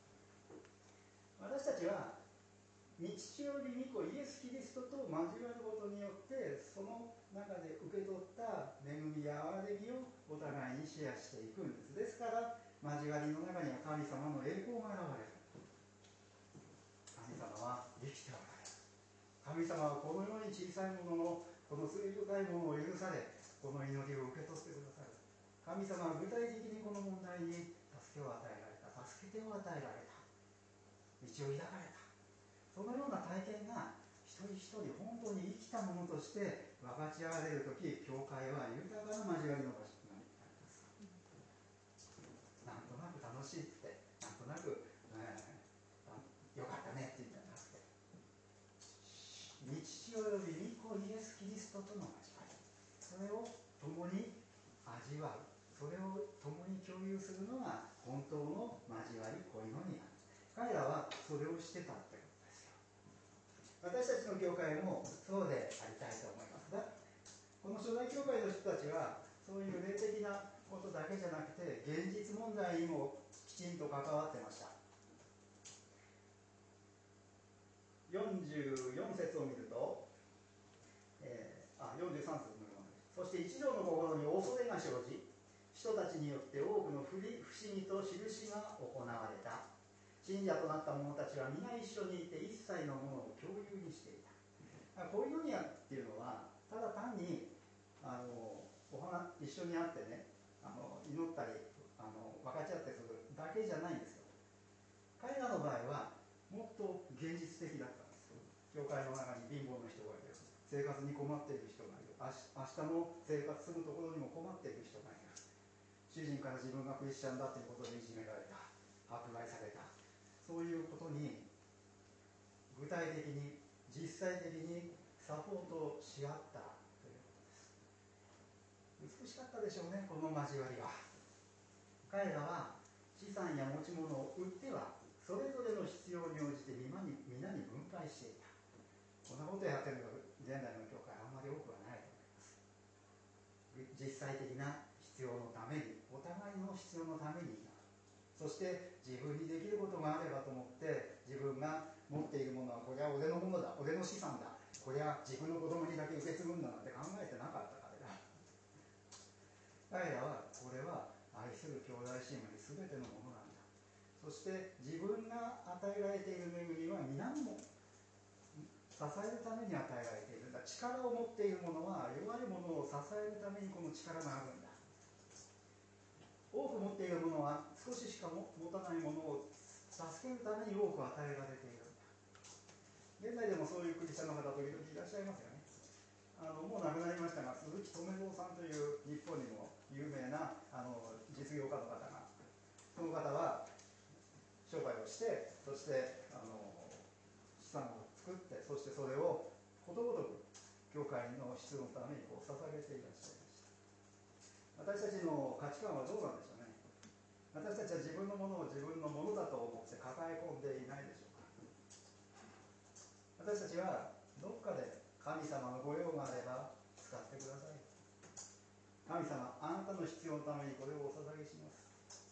私たちは御父より御子イエス・キリストと交わることによってその中で受け取った恵みや憐れみをお互いにシェアしていくんです。ですから交わりの中には神様の栄光が現れる。神様は生きておられる。神様はこのように小さいもののこの罪深いものを許され、この祈りを受け取ってくださる。 神様は具体的にこの問題に助けを与えられた、助け手を与えられた、道を開かれた、そのような体験が一人一人本当に生きたものとして分かち合われるとき、教会は豊かな交わりの場所になります。なんとなく楽しいって、なんとなく、よかったねって言うんじゃなくて、日曜より御子イエス・キリストとの交わり、それを共に味わう、それを共に共有するのが本当の交わり、恋のにある。彼らはそれをしてたってことですよ。私たちの教会もそうでありたいと思いますが、この初代教会の人たちはそういう霊的なことだけじゃなくて現実問題にもきちんと関わってました。44節を見ると、43節のような、そして一条の心に恐れが生じ、人たちによって多くの不思議と印が行われた。信者となった者たちは皆一緒にいて一切のものを共有にしていた。こういうのにっていうのはただ単に一緒に会ってね、祈ったり分かち合ってするだけじゃないんですよ。彼らの場合はもっと現実的だったんですよ。教会の中に貧乏な人がいる、生活に困っている人がいる、明日の生活するところにも困っている人がいる、主人から自分がクリスチャンだということでいじめられた、迫害された、そういうことに具体的に実際的にサポートし合ったということです。美しかったでしょうね、この交わりは。彼らは資産や持ち物を売ってはそれぞれの必要に応じて皆に分配していた。こんなことやってるの現代の教会あんまり多くはないと思います。実際的な必要のために、お互いの必要のために、そして自分にできることがあればと思って自分が持っているものはこれは俺のものだ、俺の資産だ、これは自分の子供にだけ受け継ぐんだなんて考えてなかった彼らはこれは愛する兄弟姉妹全てのものなんだ、そして自分が与えられている恵みは皆も支えるために与えられているんだ。力を持っている者は弱い者を支えるためにこの力があるんだ。多く持っている者は少ししか持たない者を助けるために多く与えられているんだ。現在でもそういうクリスチャンの方時々いらっしゃいますよね。もう亡くなりましたが、鈴木留蔵さんという日本にも有名な実業家の方が、その方は商売をして、そして資産を作って、そしてそれをことごとく教会の必要のために捧げていらっしゃいました。私たちの価値観はどうなんでしょうね。私たちは自分のものを自分のものだと思って抱え込んでいないでしょうか。私たちはどっかで神様の御用があれば使ってください。神様、あなたの必要のためにこれをお捧げします。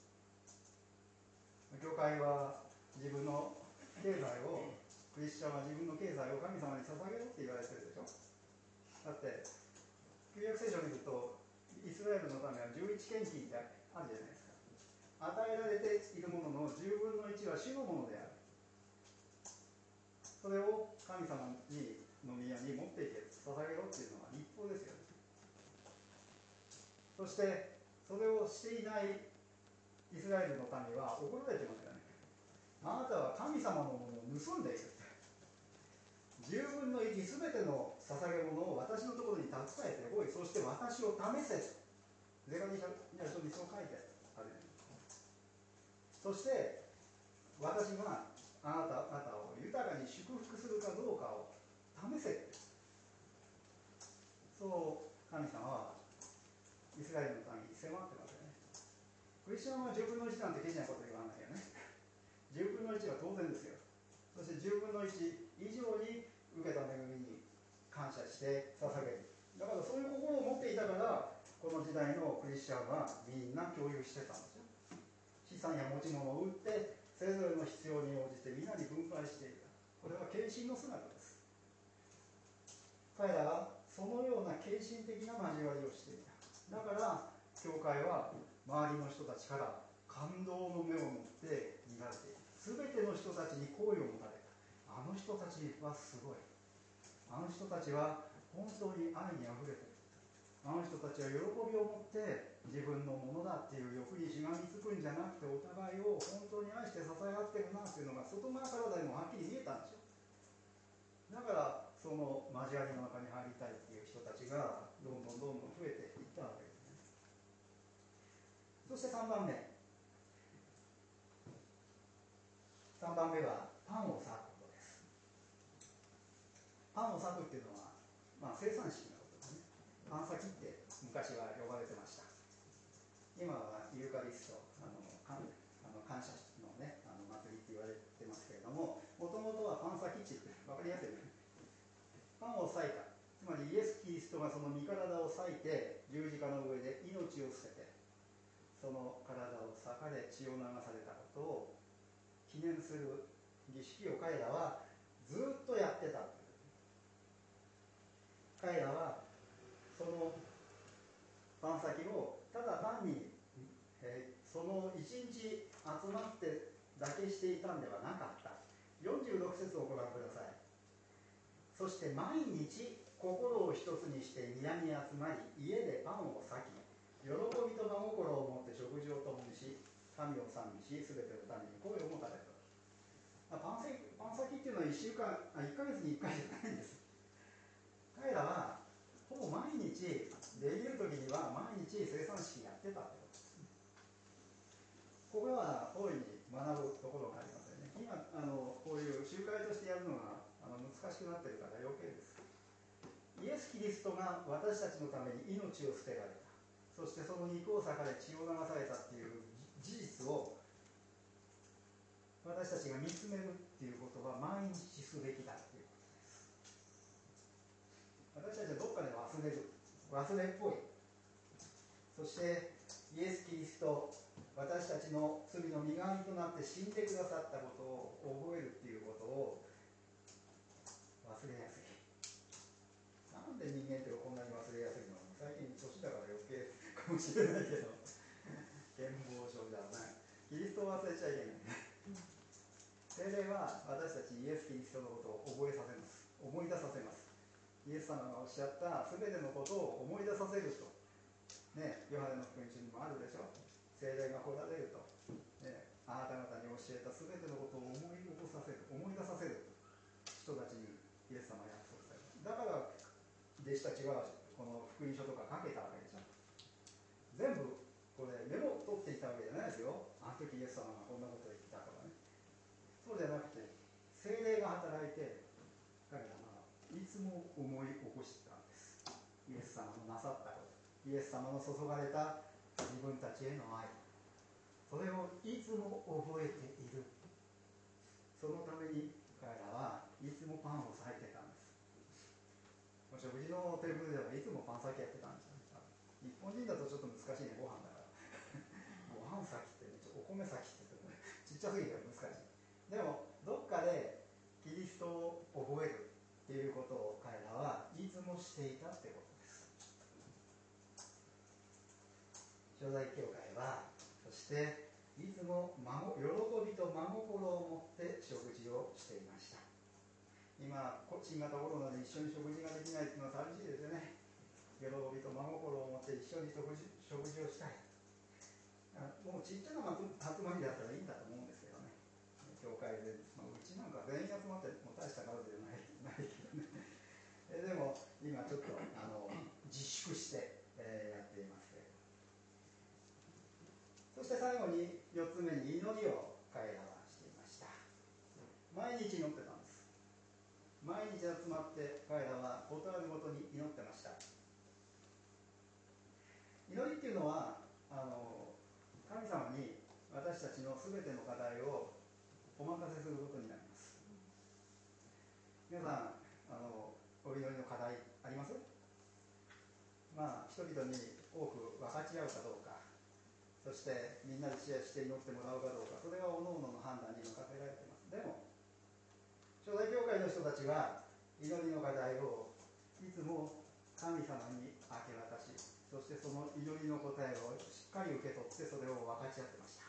教会は自分の経済を、クリスチャンは自分の経済を神様に捧げろって言われてるでしょ。だって旧約聖書を見るとイスラエルのためは11献金ってあるじゃないですか。与えられているものの10分の1は主のものである。それを神様にの宮に持っていけ、捧げろっていうのは立法ですよね。そしてそれをしていないイスラエルの民は怒られてますよね。あなたは神様のものを盗んでいるって。10分の1すべての捧げ物を私のところに携えてこい、そして私を試せ。ゼカニヤ書にそう書いてある。そして私があなた方を豊かに祝福するかどうかを試せ。そう神様はイスラエルの民に迫ってますよね。クリスチャンは10分の1なんてケチなこと言わないよね。10分の1は当然ですよ。そして10分の1以上に受けた恵みに感謝して捧げる。だからそういう心を持っていたからこの時代のクリスチャンはみんな共有してたんですよ。資産や持ち物を売ってそれぞれの必要に応じて皆に分配していた。これは献身の姿です。彼らはそのような献身的な交わりをしていた。だから教会は周りの人たちから感動の目を持って見られている。全ての人たちに好意を持たれた。あの人たちはすごい、あの人たちは本当に愛にあふれている。 あの人たちは喜びを持って自分のものだっていう欲にしがみつくんじゃなくて、お互いを本当に愛して支え合ってるなっていうのが外側からでもはっきり見えたんですよ。だからその交わりの中に入りたいっていう人たちがどんどん増えていったわけですね。そして3番目はパンを裂くことです。パンを裂くっていうのは、生産式のことですね。パン裂きって昔は呼ばれてました。今はユーカリスト、感謝のね、祭りって言われてますけれども、もともとはパン裂きって言って分かりやすいね。パンを裂いた、つまりイエス・キリストがその身体を裂いて十字架の上で命を捨てて、その体を裂かれ血を流されたことを記念する儀式を彼らはずっとやってた。彼らはそのパン先をただ単に、その一日集まってだけしていたんではなかった。46節をご覧ください。そして毎日心を一つにして宮に集まり、家でパンを裂き、喜びと真心を持って食事を共にし、神を賛美し、すべての民に声を持たれた。パン先っていうのは1ヶ月に1回じゃないんです。彼らはほぼ毎日、できる時には毎日生産式やってたってことです。ここは大いに学ぶところがありますよね。今こういう集会としてやるのが難しくなってるから余計です。イエス・キリストが私たちのために命を捨てられた、そしてその肉を裂かれ血を流されたっていう事実を私たちが見つめるっていうことは毎日すべきだっていうことです。私たちはどっかで忘れっぽい。そしてイエス・キリスト、私たちの罪の身代わりとなって死んでくださったことを覚えるっていうことを忘れやすい。なんで人間ってこんなに忘れやすいの？最近年だから余計かもしれないけど、健忘症じゃない。キリストを忘れちゃいけない。聖霊は私たちイエス・キリストのことを覚えさせます。思い出させます。イエス様がおっしゃったすべてのことを思い出させると、ね、ヨハネの福音書にもあるでしょ。聖霊が来られると、ね、あなた方に教えたすべてのことを思い起こさせる、思い出させる人たちにイエス様が約束される。だから弟子たちはこの福音書とか書けたわけでしょ。全部これメモ取っていたわけじゃないですよ。あの時イエス様がこんなことを言ったとかね。そうじゃなくて、聖霊が働いて彼らはいつも思い起こしたんです。イエス様のなさったこと、イエス様の注がれた自分たちへの愛、それをいつも覚えている。そのために彼らはいつもパンを裂いてたんです。食事のテーブルではいつもパン裂きやってたんですよ。日本人だとちょっと難しいね、ご飯だからご飯裂きってね、お米裂きって言ってちっちゃすぎて難しい。でもどっかでキリストを覚えるっていうことを彼らはいつもしていたってことです。初代教会はそしていつも喜びと真心を持って食事をしていました。今新型コロナで一緒に食事ができないっていうのは寂しいですよね。喜びと真心を持って一緒に食事をしたい。もうちっちゃな集まりだったらいいんだと思うんですけどね。教会で、うちなんか全員集まっても大した数じゃないけどねでも今ちょっと自粛して、やっていますけれど。そして最後に4つ目に祈りを彼らはしていました。毎日祈ってたんです。毎日集まって彼らは事あるごとに祈ってました。祈りっていうのは神様に私たちの全ての課題をお任せすることになります。皆さんお祈りの課題あります？人々に多く分かち合うかどうか、そしてみんなでシェアして祈ってもらうかどうか、それは各々の判断に任せられています。でも初代教会の人たちは祈りの課題をいつも神様に明け渡し、そしてその祈りの答えをしっかり受け取ってそれを分かち合ってました。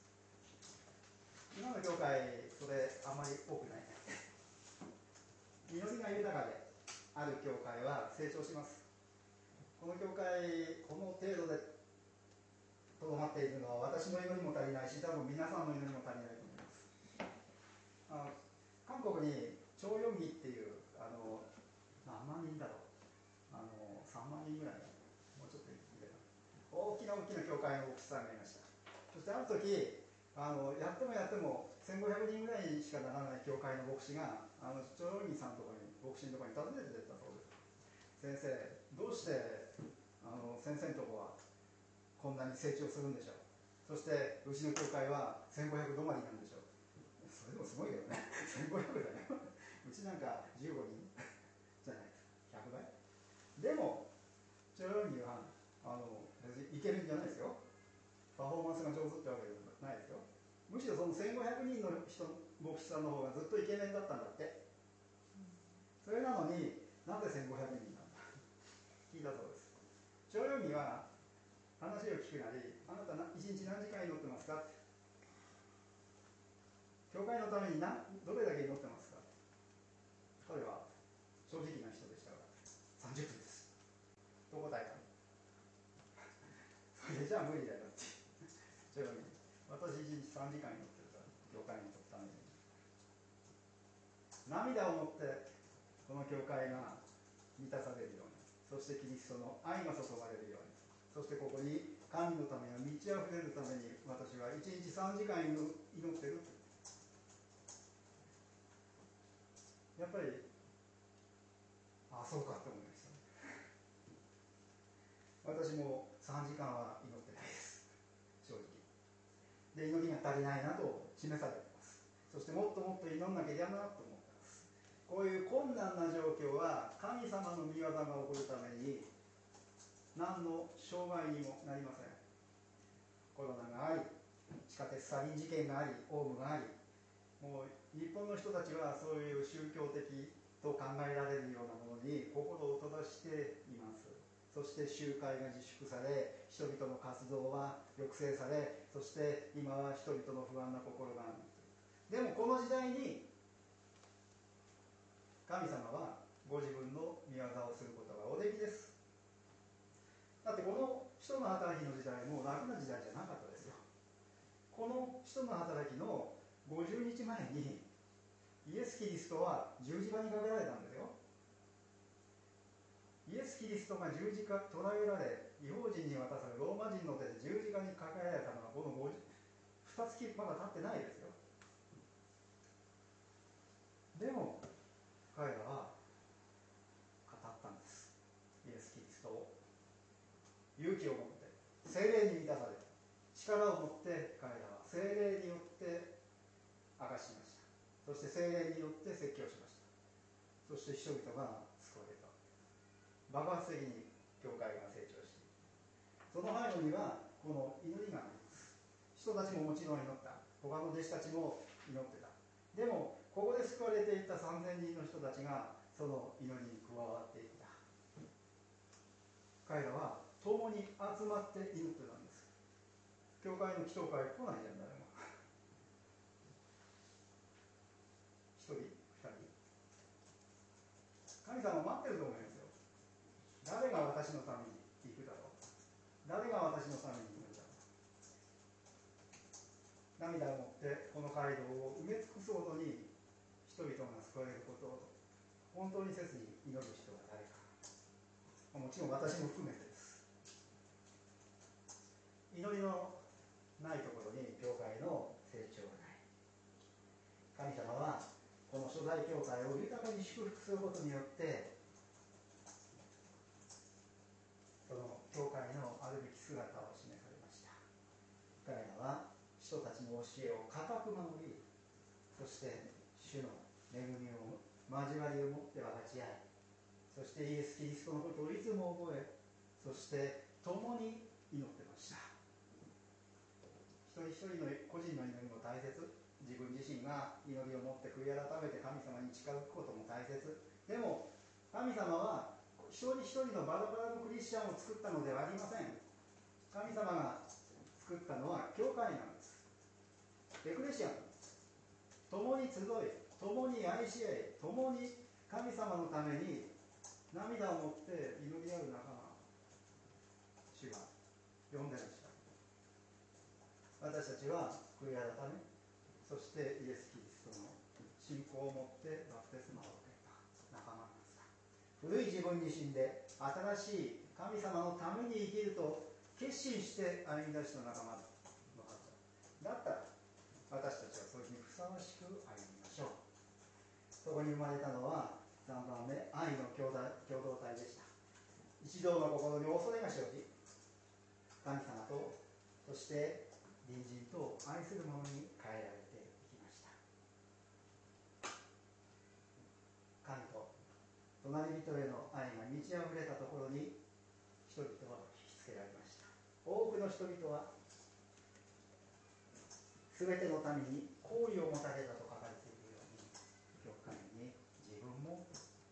今の教会それあまり多くない祈りが豊かである教会は成長します。 この教会この程度でとどまっているのは私の祈りも足りないし、多分皆さんの祈りも足りないと思います。韓国にチョヨンギっていう何万人だろう、3万人ぐらい、もうちょっといれば大きな教会の牧師さんがいました。そしてある時やっても1500人ぐらいしかならない教会の牧師がチョヨンギさんとかに牧師のところに訪ねて出たそうです。先生、どうして先生のとこはこんなに成長するんでしょう。そしてうちの教会は1500止まりなんでしょう。それでもすごいよね1500だようちなんか15人じゃない100倍でもチョヨンギは別にいけるんじゃないですよ。パフォーマンスが上手ってわけじゃないですよ。むしろその1500人の牧師さんの方がずっとイケメンだったんだって。それなのになぜ1500人なんだ聞いたそうです。チョヨンギは話を聞くなり、あなた1日何時間祈ってますか、教会のためにどれだけ祈ってますか。彼は正直な人でしたから30分ですと答えた。それじゃあ無理だよってチョヨンギ、私1日3時間祈ってるから教会のために。涙を持ってこの教会が満たされるように、そしてキリストの愛が注がれるように、そしてここに神のためが満ち溢れるために私は1日3時間祈ってる。やっぱりそうかと思いました。私も3時間は祈ってないです正直で。祈りが足りないなと示されています。そしてもっともっと祈んなきゃいけないなと思ってます。こういう困難な状況は神様の御業が起こるために何の障害にもなりません。コロナがあり、地下鉄サリン事件があり、オウムがあり、もう日本の人たちはそういう宗教的と考えられるようなものに心を閉ざしています。そして集会が自粛され、人々の活動は抑制され、そして今は人々の不安な心がある。でもこの時代に神様はご自分の御業をすることがおできです。だってこの使徒の働きの時代も楽な時代じゃなかったですよ。この使徒の働きの50日前にイエス・キリストは十字架にかけられたんですよ。イエス・キリストが十字架捕らえられ、異邦人に渡され、ローマ人の手で十字架にかけられたのはこの2月まだ経ってないですよ。でも彼らは語ったんです。イエス・キリストを勇気を持って聖霊に満たされ、力を持って彼らは聖霊によって明かしました。そして聖霊によって説教しました。そして人々が救われた。爆発的に教会が成長して、その背後にはこの祈りがあります。人たちももちろん祈った。他の弟子たちも祈ってた。でもここで救われていった3000人の人たちがその祈りに加わっていった。彼らは共に集まって祈ってたんです。教会の祈祷会来ないじゃん誰も1人2人、神様待ってると思いますよ。誰が私のために行くだろう、誰が私のために行くんだろう。涙を持ってこの街道を埋め尽くすほどに人々が救われることを本当に切に祈る人は誰か。もちろん私も含めてです。祈りのないところに教会の成長はない。神様はこの初代教会を豊かに祝福することによってその教会のあるべき姿を示されました。彼らは人たちの教えを固く守り、そして主の恵みを交わりを持って分かち合い、そしてイエス・キリストのことをいつも覚え、そして共に祈ってました。一人一人の個人の祈りも大切、自分自身が祈りを持って悔い改めて神様に近づくことも大切。でも神様は一人一人のバラバラのクリスチャンを作ったのではありません。神様が作ったのは教会なんです。エクレシアなんです。共に集い、共に愛し合い、共に神様のために涙を持って祈り合う仲間。 主は呼んでました。私たちは悔い改め、そしてイエス・キリストの信仰を持ってバプテスマを受けた仲間なんです。古い自分に死んで新しい神様のために生きると決心して歩み出した仲間のはずだったら、私たちはそれにふさわしく歩みましょう。そこに生まれたのは3番目、愛の共同体でした。一同の心に恐れが生じ、神様とそして隣人と愛する者に変えられていきました。神と隣人への愛が満ち溢れたところに人々は引きつけられました。多くの人々はすべての民に好意を持たれたと書かれているように、教会に自分も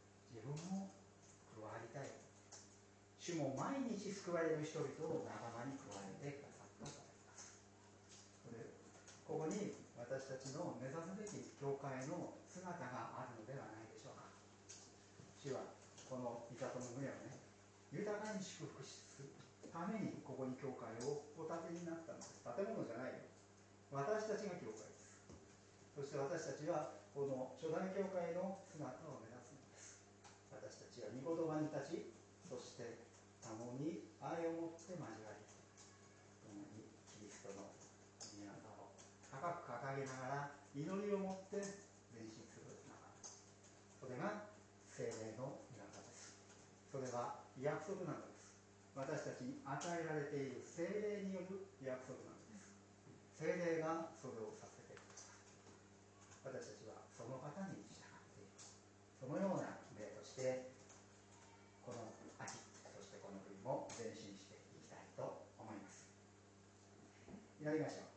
加わりたい、主も毎日救われる人々を仲間に加えてくださったとされます。ここに私たちの目指すべき教会の姿があるのではないでしょうか。主はこの御里の群れをね、豊かに祝福するためにここに教会をお建てになったのです。建物じゃないよ、私たちが教会です。そして私たちはこの初代教会の姿を目指すのです。私たちは御言葉に立ち、そして共に愛を持って交わり、共にキリストの御業を高く掲げながら祈りを持って前進する仲間。それが聖霊の御業です。それは約束なのです。私たちに与えられている聖霊による約束なのです。聖霊がそれをさせてください。私たちはその方に従っている。そのような例としてこの秋、そしてこの冬も前進していきたいと思います。祈りましょう。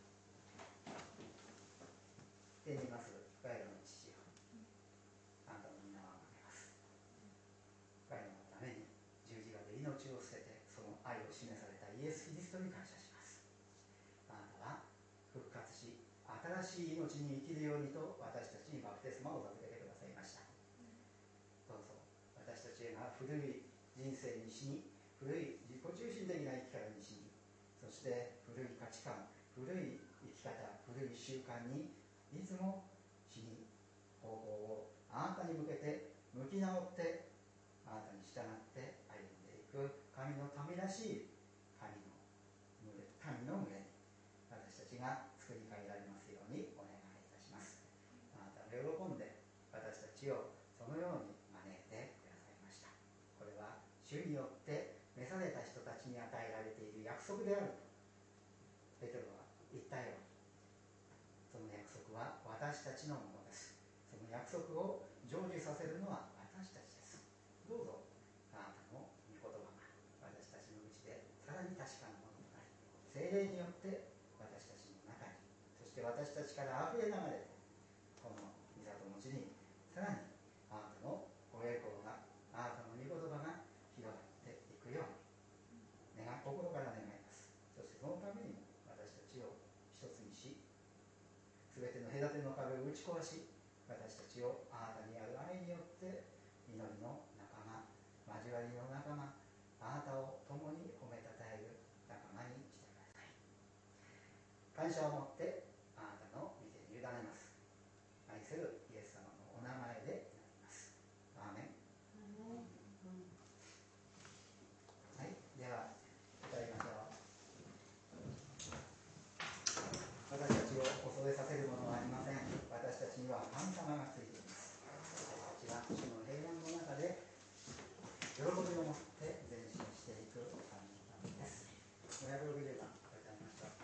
天にいます我らの父よ、あなたの皆をあげます。我らのために十字架で命を捨ててその愛を示されたイエス・キリストに感謝します。あなたは復活し新しい命に生きるようにと私たちにバプテスマを授けてくださいました。どうぞ私たちが古い人生に死に、古い自己中心的な生き方に死に、そして古い価値観、古い生き方、古い習慣にいつも死に、方向をあなたに向けて向き直って、あなたに従って歩んでいく神の民らしい民の群れに私たちが作り変えられますようにお願いいたします。あなたが喜んで私たちをそのように招いてくださいました。これは主によって召された人たちに与えられている約束であるとペテロは言ったように、その約束は私たちのものです。その約束を成就させるのは私たちです。どうぞあなたの御言葉が私たちのうちでさらに確かなものとなり、聖霊によって私たちの中に、そして私たちからあふれ流れてこの御里の地にさらにあなたのご栄光が、あなたの御言葉が広がっていくように心から願います。そしてそのためにも私たちを一つにし、すべての隔ての壁を打ち壊し、私たちをあなたにある愛によって祈りの仲間、交わりの仲間、あなたを共に褒めたたえる仲間にしてください。感謝を持ってあなたの御手に委ねます。愛するイエス様のお名前で祈ります。アーメン。はい、では歌いましょう。私たちを恐れさせるものはありません。私たちには神様がついています。私たちは主の平安の中で喜びを持って前進していく神のためです。560番歌いましょう。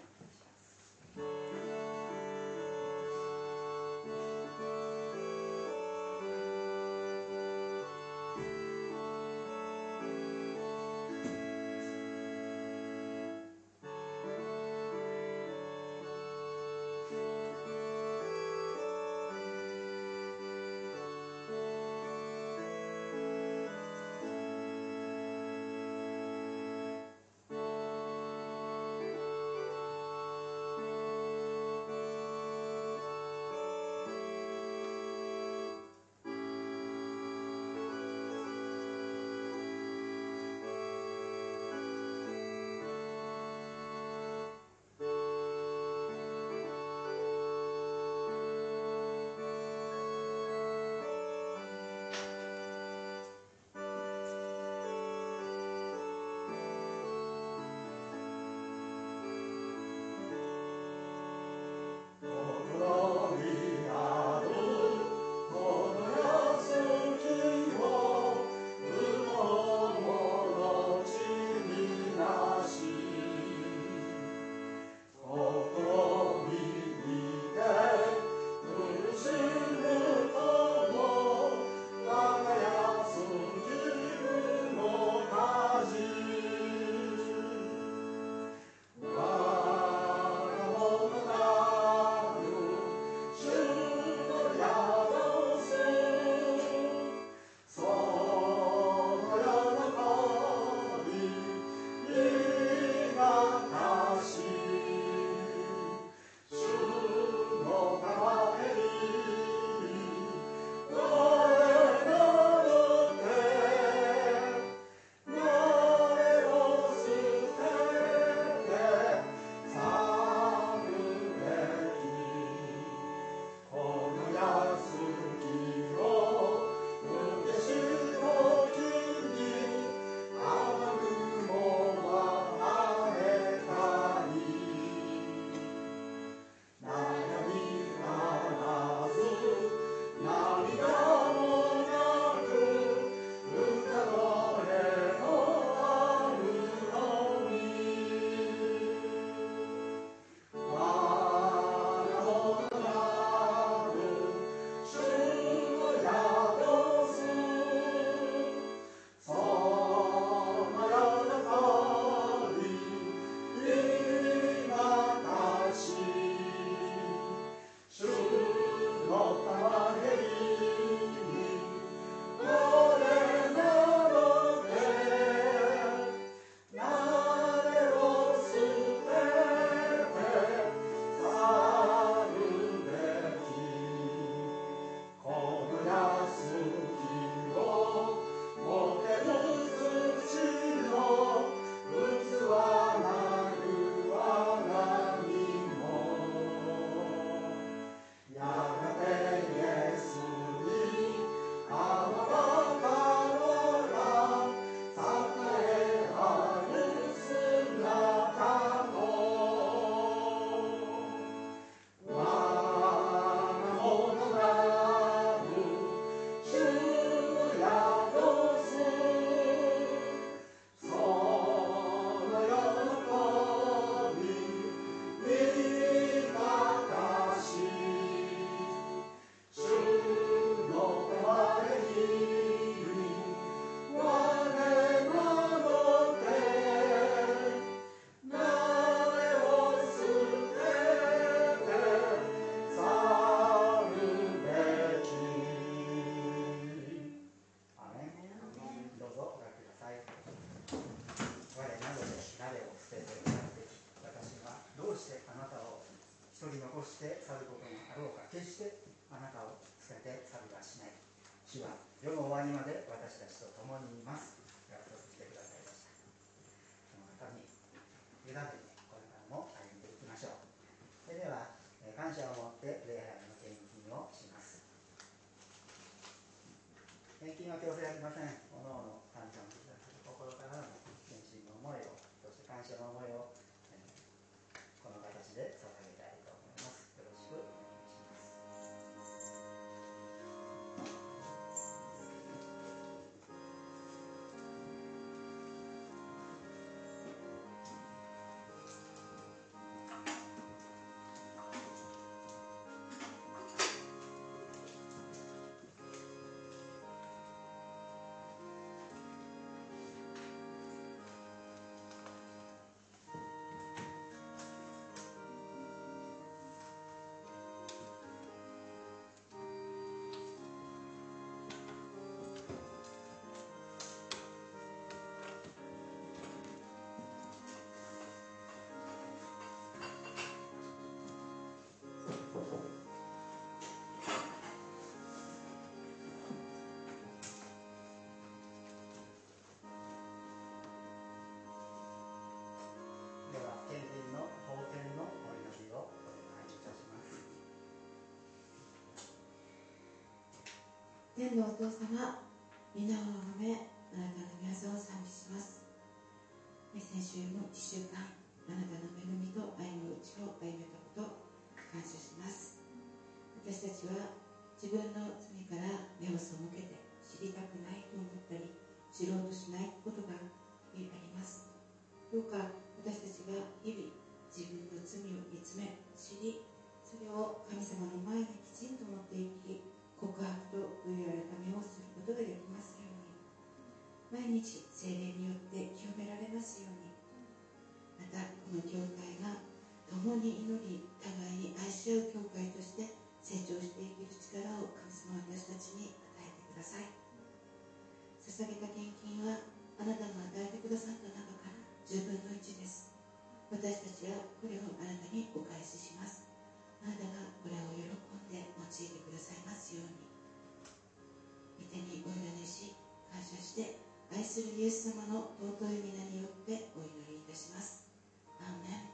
して去ることがあろうか、決してあなたを捨てて去りはしない。主は世の終わりまで私たちと共にいます。約束してくださいました。その方に委ねてこれからも歩んでいきましょう。それでは感謝を持って礼拝の献金をします。献金は強制ありません。おのおの感謝をしてくださる心からの献身の思いを、そして感謝の思いをこの形で捧げたいと思います。よろしくお願いします。では、献金の奉献のお祈りをお願いいたします。 天のお父様、皆を褒め、あなたの御業を賛美します。先週の1週間、あなたの恵みと愛のうちを歩めたこと、感謝します。私たちは自分の罪から目を背けて知りたくないと思ったり、知ろうとしないことがあります。どうか私たちが日々自分の罪を見つめ、知り、それを神様の前にきちんと持っていき、告白と悔い改めをすることができますように、毎日聖霊によって清められますように、またこの教会が共に祈り、互いに愛し合う教会として成長していける力を神様は私たちに与えてください。捧げた献金はあなたが与えてくださった中から10分の1です。私たちはこれをあなたにお返しします。あなたがこれを喜んで用いてくださいますように、御手にお委ねし、感謝して愛するイエス様の尊い皆によってお祈りいたします。アーメン。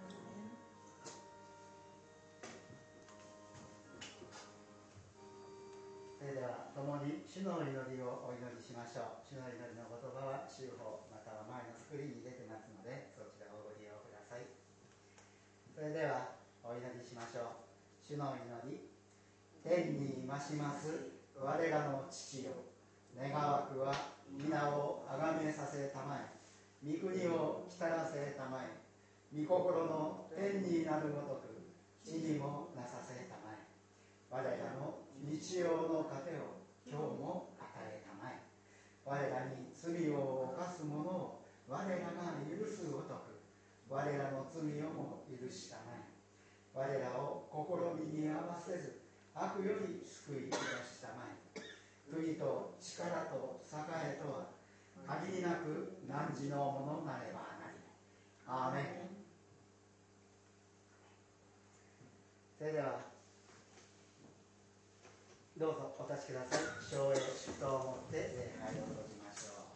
それでは共に主の祈りをお祈りしましょう。主の祈りの言葉は週報または前のスクリーンに出てますので、そちらをご利用ください。それではお祈りしましょう。主の祈り。天に増します我らの父よ、願わくは皆をあがめさせたまえ、御国を来たらせたまえ、御心の天になるごとく地にもなさせたまえ。我らの日曜の糧を今日も与えたまえ。我らに罪を犯す者を我らが許すごとく我らの罪をも許したまえ。我らを試みに合わせず悪より救い出したまえ。国と力と栄とは限りなく汝のものなればなり。アーメン。それではどうぞお立ちください。唱詠祝祷をもって礼拝を閉じましょう。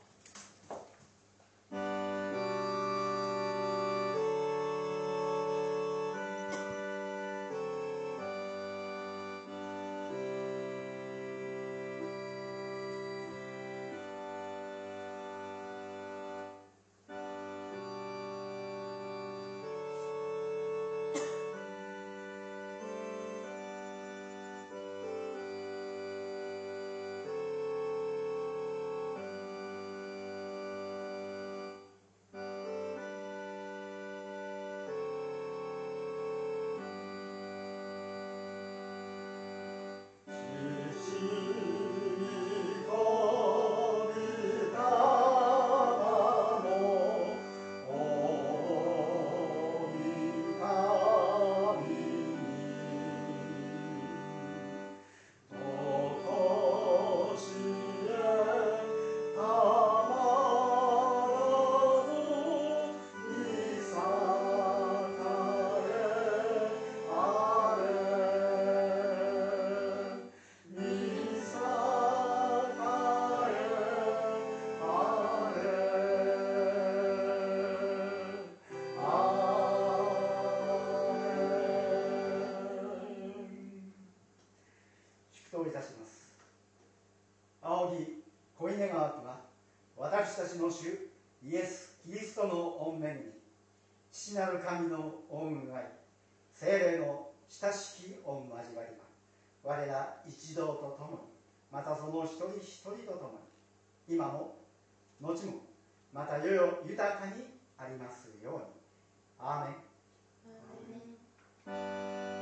たします。仰ぎ恋願わくは、私たちの主イエス・キリストの御恵み、父なる神の御運愛、聖霊の親しき御交わりが、我ら一同と共に、またその一人一人と共に、今も後もまた世々豊かにありますように。アーメン。